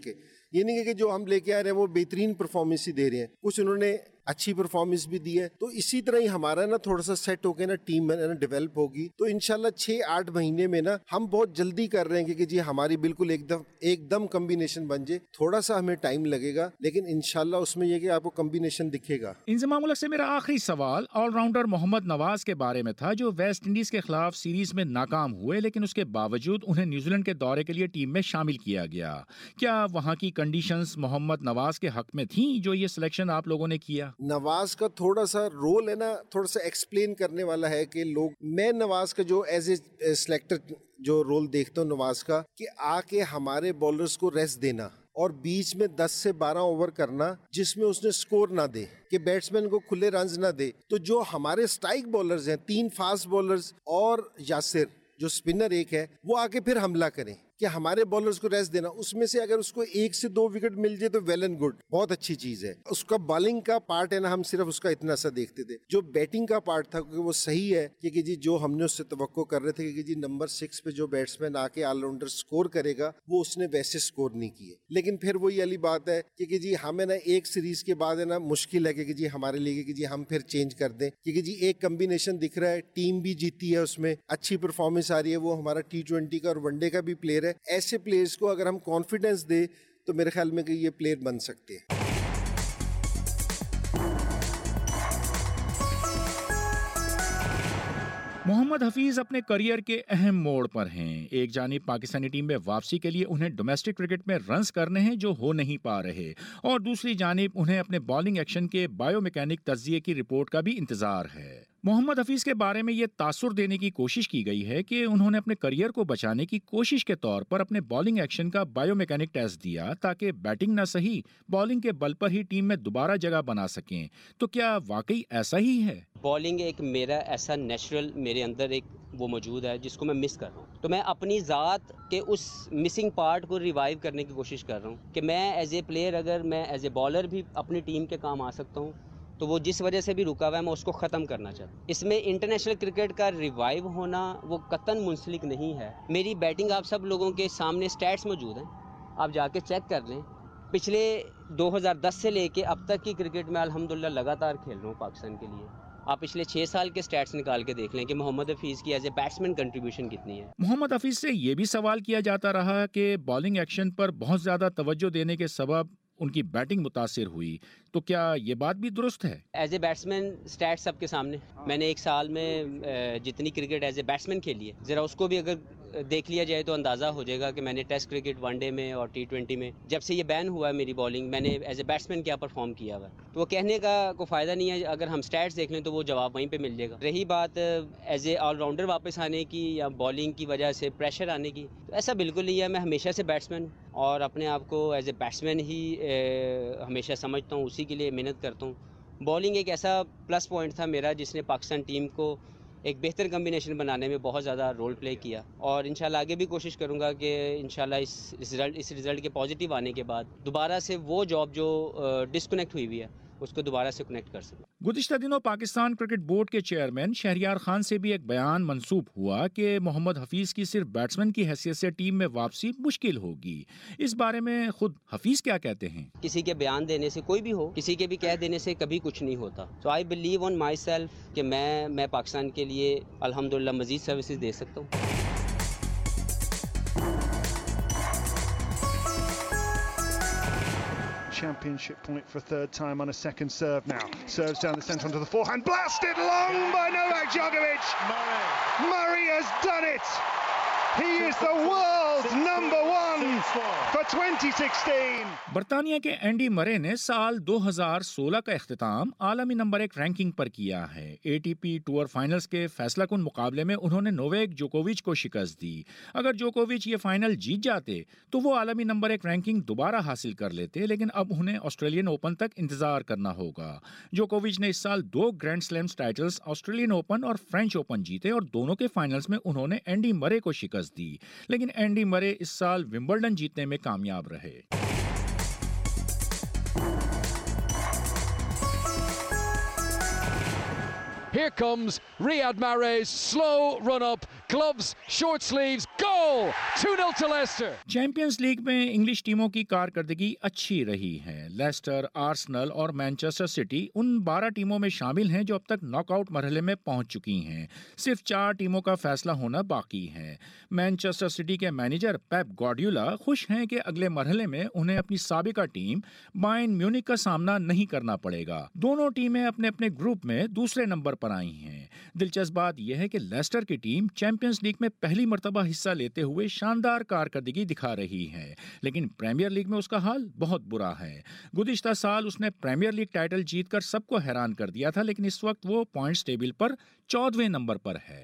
یہ نہیں کہ جو ہم لے کے آ رہے ہیں وہ بہترین پرفارمنس ہی دے رہے ہیں, کچھ انہوں نے اچھی پرفارمنس بھی دی ہے. تو اسی طرح ہی ہمارا نا تھوڑا سا سیٹ ہو کے نا ٹیم نا ڈیولپ ہوگی, تو انشاءاللہ چھ آٹھ مہینے میں نا ہم بہت جلدی کر رہے ہیں کہ جی ہماری بالکل ایک دم ایک دم کمبینیشن بن جائے. تھوڑا سا ہمیں ٹائم لگے گا لیکن انشاءاللہ اس میں یہ کہ آپ کو کمبینیشن دکھے گا. انضمام الحق سے میرا آخری سوال آل راؤنڈر محمد نواز کے بارے میں تھا, جو ویسٹ انڈیز کے خلاف سیریز میں ناکام ہوئے لیکن اس کے باوجود انہیں نیوزی لینڈ کے دورے کے لیے ٹیم میں شامل کیا گیا. کیا وہاں کی کنڈیشنز محمد نواز کے حق میں تھیں جو یہ سلیکشن آپ لوگوں نے کیا؟ نواز کا تھوڑا سا رول ہے نا تھوڑا سا ایکسپلین کرنے والا ہے کہ لوگ, میں نواز کا جو ایز اے سلیکٹر جو رول دیکھتا ہوں نواز کا, کہ آ کے ہمارے بولرز کو ریسٹ دینا اور بیچ میں دس سے بارہ اوور کرنا جس میں اس نے سکور نہ دے, کہ بیٹسمین کو کھلے رنز نہ دے. تو جو ہمارے سٹرائک بولرز ہیں, تین فاسٹ بولرز اور یاسر جو سپنر ایک ہے, وہ آ کے پھر حملہ کریں کہ ہمارے بولرز کو ریسٹ دینا. اس میں سے اگر اس کو ایک سے دو وکٹ مل جائے تو ویل اینڈ گڈ, بہت اچھی چیز ہے. اس کا بالنگ کا پارٹ ہے نا, ہم صرف اس کا اتنا سا دیکھتے تھے. جو بیٹنگ کا پارٹ تھا کیونکہ وہ صحیح ہے کہ جی جو ہم نے اس سے توقع کر رہے تھے کہ جی نمبر سکس پہ جو بیٹسمین آ کے آل راؤنڈر سکور کرے گا وہ اس نے ویسے سکور نہیں کیے. لیکن پھر وہی والی بات ہے کہ جی ہمیں نا ایک سیریز کے بعد ہے نا مشکل ہے کہ جی ہمارے لیے کہ جی ہم پھر چینج کر دیں, کیونکہ جی ایک کمبینیشن دکھ رہا ہے, ٹیم بھی جیتی ہے, اس میں اچھی پرفارمنس آ رہی ہے, وہ ہمارا ٹی ٹوینٹی کا اور ون ڈے کا بھی پلیئر ہے. ایسے پلیئرز کو اگر ہم کانفیڈنس دے تو میرے خیال میں کہ یہ پلیئر بن سکتے ہیں. محمد حفیظ اپنے کریئر کے اہم موڑ پر ہیں. ایک جانب پاکستانی ٹیم میں واپسی کے لیے انہیں ڈومیسٹک کرکٹ میں رنز کرنے ہیں جو ہو نہیں پا رہے, اور دوسری جانب انہیں اپنے بالنگ ایکشن کے بایو میکینک تجزیے کی رپورٹ کا بھی انتظار ہے. محمد حفیظ کے بارے میں یہ تاثر دینے کی کوشش کی گئی ہے کہ انہوں نے اپنے کریئر کو بچانے کی کوشش کے طور پر اپنے بالنگ ایکشن کا بایو میکینک ٹیسٹ دیا تاکہ بیٹنگ نہ صحیح بالنگ کے بل پر ہی ٹیم میں دوبارہ جگہ بنا سکیں. تو کیا واقعی ایسا ہی ہے؟ بالنگ ایک میرا ایسا نیچرل میرے اندر ایک وہ موجود ہے جس کو میں مس کر رہا ہوں, تو میں اپنی ذات کے اس مسنگ پارٹ کو ریوائیو کرنے کی کوشش کر رہا ہوں کہ میں ایز اے پلیئر اگر میں ایز اے بالر بھی اپنی ٹیم کے کام آ سکتا ہوں تو وہ جس وجہ سے بھی رکا ہوا ہے میں اس کو ختم کرنا چاہتا ہوں. اس میں انٹرنیشنل کرکٹ کا ریوائیو ہونا وہ قطعاً منسلک نہیں ہے. میری بیٹنگ آپ سب لوگوں کے سامنے سٹیٹس موجود ہیں, آپ جا کے چیک کر لیں. پچھلے دو ہزار دس سے لے کے اب تک کی کرکٹ میں الحمدللہ لگاتار کھیل رہا ہوں پاکستان کے لیے. آپ پچھلے چھ سال کے سٹیٹس نکال کے دیکھ لیں کہ محمد حفیظ کی ایز اے بیٹسمین کنٹریبیوشن کتنی ہے. محمد حفیظ سے یہ بھی سوال کیا جاتا رہا کہ بالنگ ایکشن پر بہت زیادہ توجہ دینے کے سبب ان کی بیٹنگ متاثر ہوئی, تو کیا یہ بات بھی درست ہے؟ ایز اے بیٹسمین سٹیٹس سب کے سامنے, میں نے ایک سال میں جتنی کرکٹ ایز اے بیٹسمین کھیلی ہے, ذرا اس کو بھی اگر دیکھ لیا جائے تو اندازہ ہو جائے گا کہ میں نے ٹیسٹ کرکٹ ون ڈے میں اور ٹی ٹوینٹی میں جب سے یہ بین ہوا ہے میری بالنگ, میں نے ایز اے بیٹسمین کیا پرفارم کیا ہوا ہے. تو وہ کہنے کا کوئی فائدہ نہیں ہے, اگر ہم سٹیٹس دیکھ لیں تو وہ جواب وہیں پہ مل جائے گا. رہی بات ایز اے آل راؤنڈر واپس آنے کی یا بالنگ کی وجہ سے پریشر آنے کی, تو ایسا بالکل نہیں ہے. میں ہمیشہ سے بیٹسمین ہوں اور اپنے آپ کو ایز اے بیٹسمین ہی ہمیشہ سمجھتا ہوں, اسی کے لیے محنت کرتا ہوں. بالنگ ایک ایسا پلس پوائنٹ تھا میرا جس نے پاکستان ٹیم کو ایک بہتر کمبینیشن بنانے میں بہت زیادہ رول پلے کیا, اور انشاءاللہ آگے بھی کوشش کروں گا کہ انشاءاللہ اس رزلٹ اس رزلٹ کے پازیٹیو آنے کے بعد دوبارہ سے وہ جاب جو ڈسکنیکٹ ہوئی ہوئی ہے اس کو دوبارہ سے کنیکٹ کر سکوں. گزشتہ دنوں پاکستان کرکٹ بورڈ کے چیئرمین شہریار خان سے بھی ایک بیان منسوب ہوا کہ محمد حفیظ کی صرف بیٹسمین کی حیثیت سے ٹیم میں واپسی مشکل ہوگی. اس بارے میں خود حفیظ کیا کہتے ہیں؟ کسی کے بیان دینے سے کوئی بھی ہو, کسی کے بھی کہہ دینے سے کبھی کچھ نہیں ہوتا. سو I believe on my self کہ میں میں پاکستان کے لیے الحمدللہ مزید سروسز دے سکتا ہوں. Championship point for third time on a second serve now. Serves down the centre onto the forehand. Blasted long by Novak Djokovic. Murray. Murray has done it. He is the world's number one for twenty sixteen. برطانیہ کے اینڈی مرے نے سال دو ہزار سولہ کا اختتام عالمی نمبر ایک رینکنگ پر کیا ہے. A T P tour finals کے فیصلہ کن مقابلے میں انہوں نے نوویک جوکووچ کو شکست دی. اگر جوکووچ یہ فائنل جیت جاتے تو وہ عالمی نمبر ایک رینکنگ دوبارہ حاصل کر لیتے, لیکن اب انہیں آسٹریلین اوپن تک انتظار کرنا ہوگا. جوکووچ نے اس سال دو grand slams titles Australian open اور فرینچ اوپن جیتے, اور دونوں کے فائنلز میں انہوں نے اینڈی مرے کو شکست دی, لیکن اینڈی مرے اس سال ومبلڈن جیتنے میں کامیاب رہے. Here comes Riyad Mahrez, slow run up, gloves, short sleeves, goal! two nil to Leicester. Champions league में इंग्लिश टीमों की कारकर्दगी अच्छी रही है। लेस्टर, आर्सेनल और मैनचेस्टर सिटी उन बारह टीमों में शामिल हैं जो अब तक नॉकआउट मरहले में पहुंच चुकी हैं। सिर्फ चार टीमों का फैसला होना बाकी है। मैनचेस्टर सिटी के मैनेजर पेप गार्डियोला खुश हैं कि अगले मरहले में उन्हें अपनी साबिका टीम बायर्न म्यूनिख का सामना नहीं करना पड़ेगा। दोनों टीमें अपने अपने ग्रुप में दूसरे नंबर पर आई हैं। दिलचस्प बात यह है कि लेस्टर की टीम चैंपियंस लीग में पहली मर्तबा हिस्सा लेते हुए शानदार कारकर्दगी दिखा रही है, लेकिन प्रीमियर लीग में उसका हाल बहुत बुरा है। गुज़िश्ता साल उसने प्रीमियर लीग टाइटल जीतकर सबको हैरान कर दिया था, लेकिन इस वक्त वो पॉइंट्स टेबल पर चौदहवें नंबर पर है।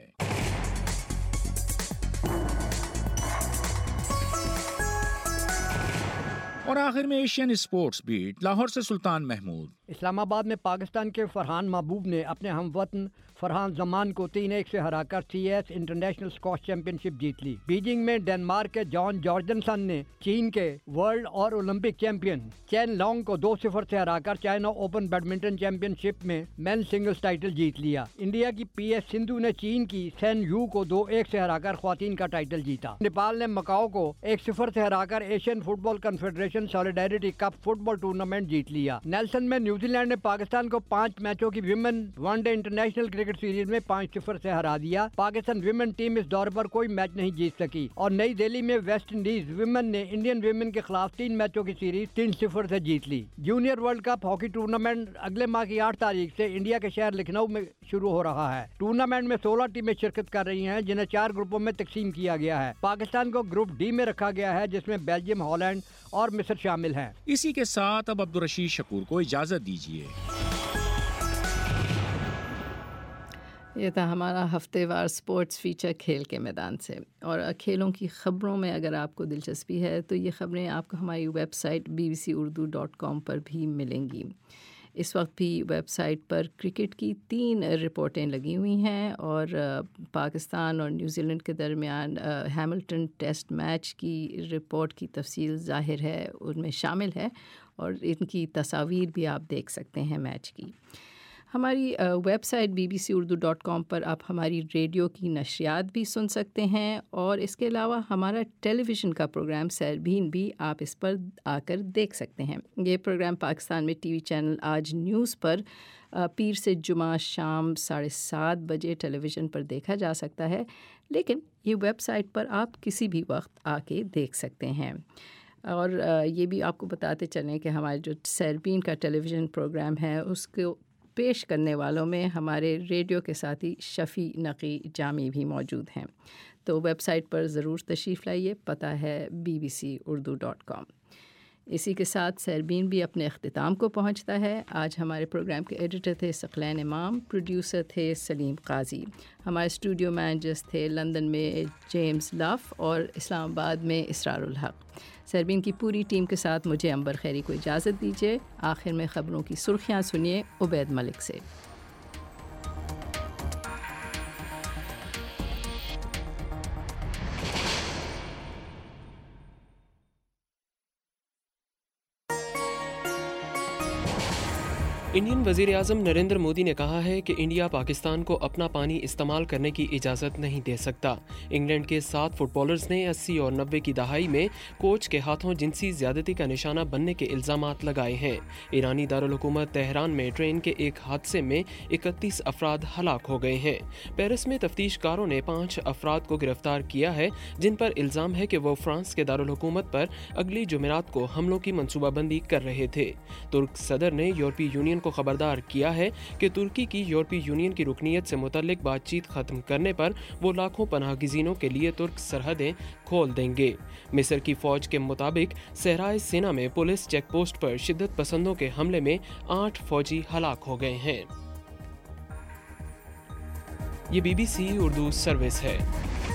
और आखिर में एशियन स्पोर्ट्स बीट, लाहौर से सुल्तान महमूद। इस्लामाबाद में पाकिस्तान के फरहान महबूब ने अपने हमवतन फरहान जमान को तीन एक से हराकर C S international squash championship जीत ली। बीजिंग में डेनमार्क के जॉन जॉर्जनसन ने चीन के वर्ल्ड और ओलंपिक चैंपियन चेन लॉन्ग को दो सिफर से हराकर चाइना ओपन बैडमिंटन चैंपियनशिप में मेन सिंगल्स टाइटल जीत लिया। इंडिया की पी एस सिंधु ने चीन की सेन यू को दो एक से हराकर ख्वातीन का टाइटल जीता। नेपाल ने मकाओ को एक सिफर से हराकर Asian football confederation solidarity cup football tournament जीत लिया। नेल्सन में न्यूजीलैंड ने पाकिस्तान को पाँच मैचों की women one day international cricket series में पाँच सिफर से हरा दिया। पाकिस्तान विमेन टीम इस दौर पर कोई मैच नहीं जीत सकी और नई दिल्ली में वेस्ट इंडीज विमेन ने इंडियन विमेन के खिलाफ तीन मैचों की सीरीज तीन सिफर से जीत ली। Junior world cup hockey tournament अगले माह की आठ तारीख से इंडिया के शहर लखनऊ में शुरू हो रहा है। टूर्नामेंट में सोलह टीमें शिरकत कर रही हैं, जिन्हें चार ग्रुपों में तकसीम किया गया है। पाकिस्तान को ग्रुप डी में रखा गया है, जिसमें बेल्जियम, हॉलैंड और मिस्र शामिल हैं। इसी के साथ अब अब्दुल रशीद शकूर को इजाजत दीजिए। ये था हमारा हफ्तेवार स्पोर्ट्स फीचर खेल के मैदान से। और खेलों की ख़बरों में अगर आपको दिलचस्पी है तो ये ख़बरें आपको हमारी website B B C Urdu dot com पर भी मिलेंगी। इस वक्त भी वेबसाइट पर क्रिकेट की तीन रिपोर्टें लगी हुई हैं और पाकिस्तान और न्यूजीलैंड के दरमियान हैमिल्टन टेस्ट मैच की रिपोर्ट की तफसील ज़ाहिर है उनमें शामिल है और इनकी तस्वीर भी आप देख सकते हैं मैच की। हमारी website B B C Urdu dot com पर आप हमारी रेडियो की नशरियात भी सुन सकते हैं और इसके अलावा हमारा टेलीविज़न का प्रोग्राम सरबीन भी आप इस पर आकर देख सकते हैं। ये प्रोग्राम पाकिस्तान में टीवी चैनल आज न्यूज़ पर पीर से जुमा शाम साढ़े सात बजे टेलीविज़न पर देखा जा सकता है, लेकिन ये वेबसाइट पर आप किसी भी वक्त आके देख सकते हैं। और ये भी आपको बताते चलें कि हमारे जो सरबीन का टेलीविज़न प्रोग्राम है उसको पेश करने वालों में हमारे रेडियो के साथ ही शफ़ी नकी जामी भी मौजूद हैं। तो वेबसाइट पर ज़रूर तशरीफ़ लाइए, पता है B B C Urdu dot com. इसी के साथ सरबीन भी अपने अख्तिताम को पहुंचता है। आज हमारे प्रोग्राम के एडिटर थे सकलैन इमाम, प्रोड्यूसर थे सलीम काजी, हमारे स्टूडियो मैनेजर्स थे लंदन में जेम्स लफ और इस्लामाबाद में इसरारुल हक। सरबीन की पूरी टीम के साथ मुझे अंबर खैरी को इजाज़त दीजिए। आखिर में ख़बरों की सुर्खियाँ सुनिए उबैद मलिक से। इंडियन वज़ीर-ए-आज़म नरेंद्र मोदी ने कहा है कि इंडिया पाकिस्तान को अपना पानी इस्तेमाल करने की इजाज़त नहीं दे सकता। इंग्लैंड के सात फुटबॉलर्स ने अस्सी और नब्बे की दहाई में कोच के हाथों जिनसी ज़्यादती का निशाना बनने के इल्ज़ामात लगाए हैं। ईरानी दारुल हुकूमत तेहरान में ट्रेन के एक हादसे में इकतीस अफराद हलाक हो गए हैं। पेरिस में तफ्तीशकारों ने पाँच अफराद को गिरफ्तार किया है जिन पर इल्ज़ाम है कि वो फ्रांस के दारुल हुकूमत पर अगली जुमेरात को हमलों की मनसूबाबंदी कर रहे थे। तुर्क सदर ने यूरोपीय यूनियन को खबरदार किया है कि तुर्की की यूरोपीय यूनियन की रुकनीत से मुतल्लिक बातचीत खत्म करने पर वो लाखों पनाहगज़ीनों के लिए तुर्क सरहदें खोल देंगे। मिस्र की फौज के मुताबिक सहराए सिना में पुलिस चेक पोस्ट पर शिद्दत पसंदों के हमले में आठ फौजी हलाक हो गए हैं। ये B B C Urdu service है।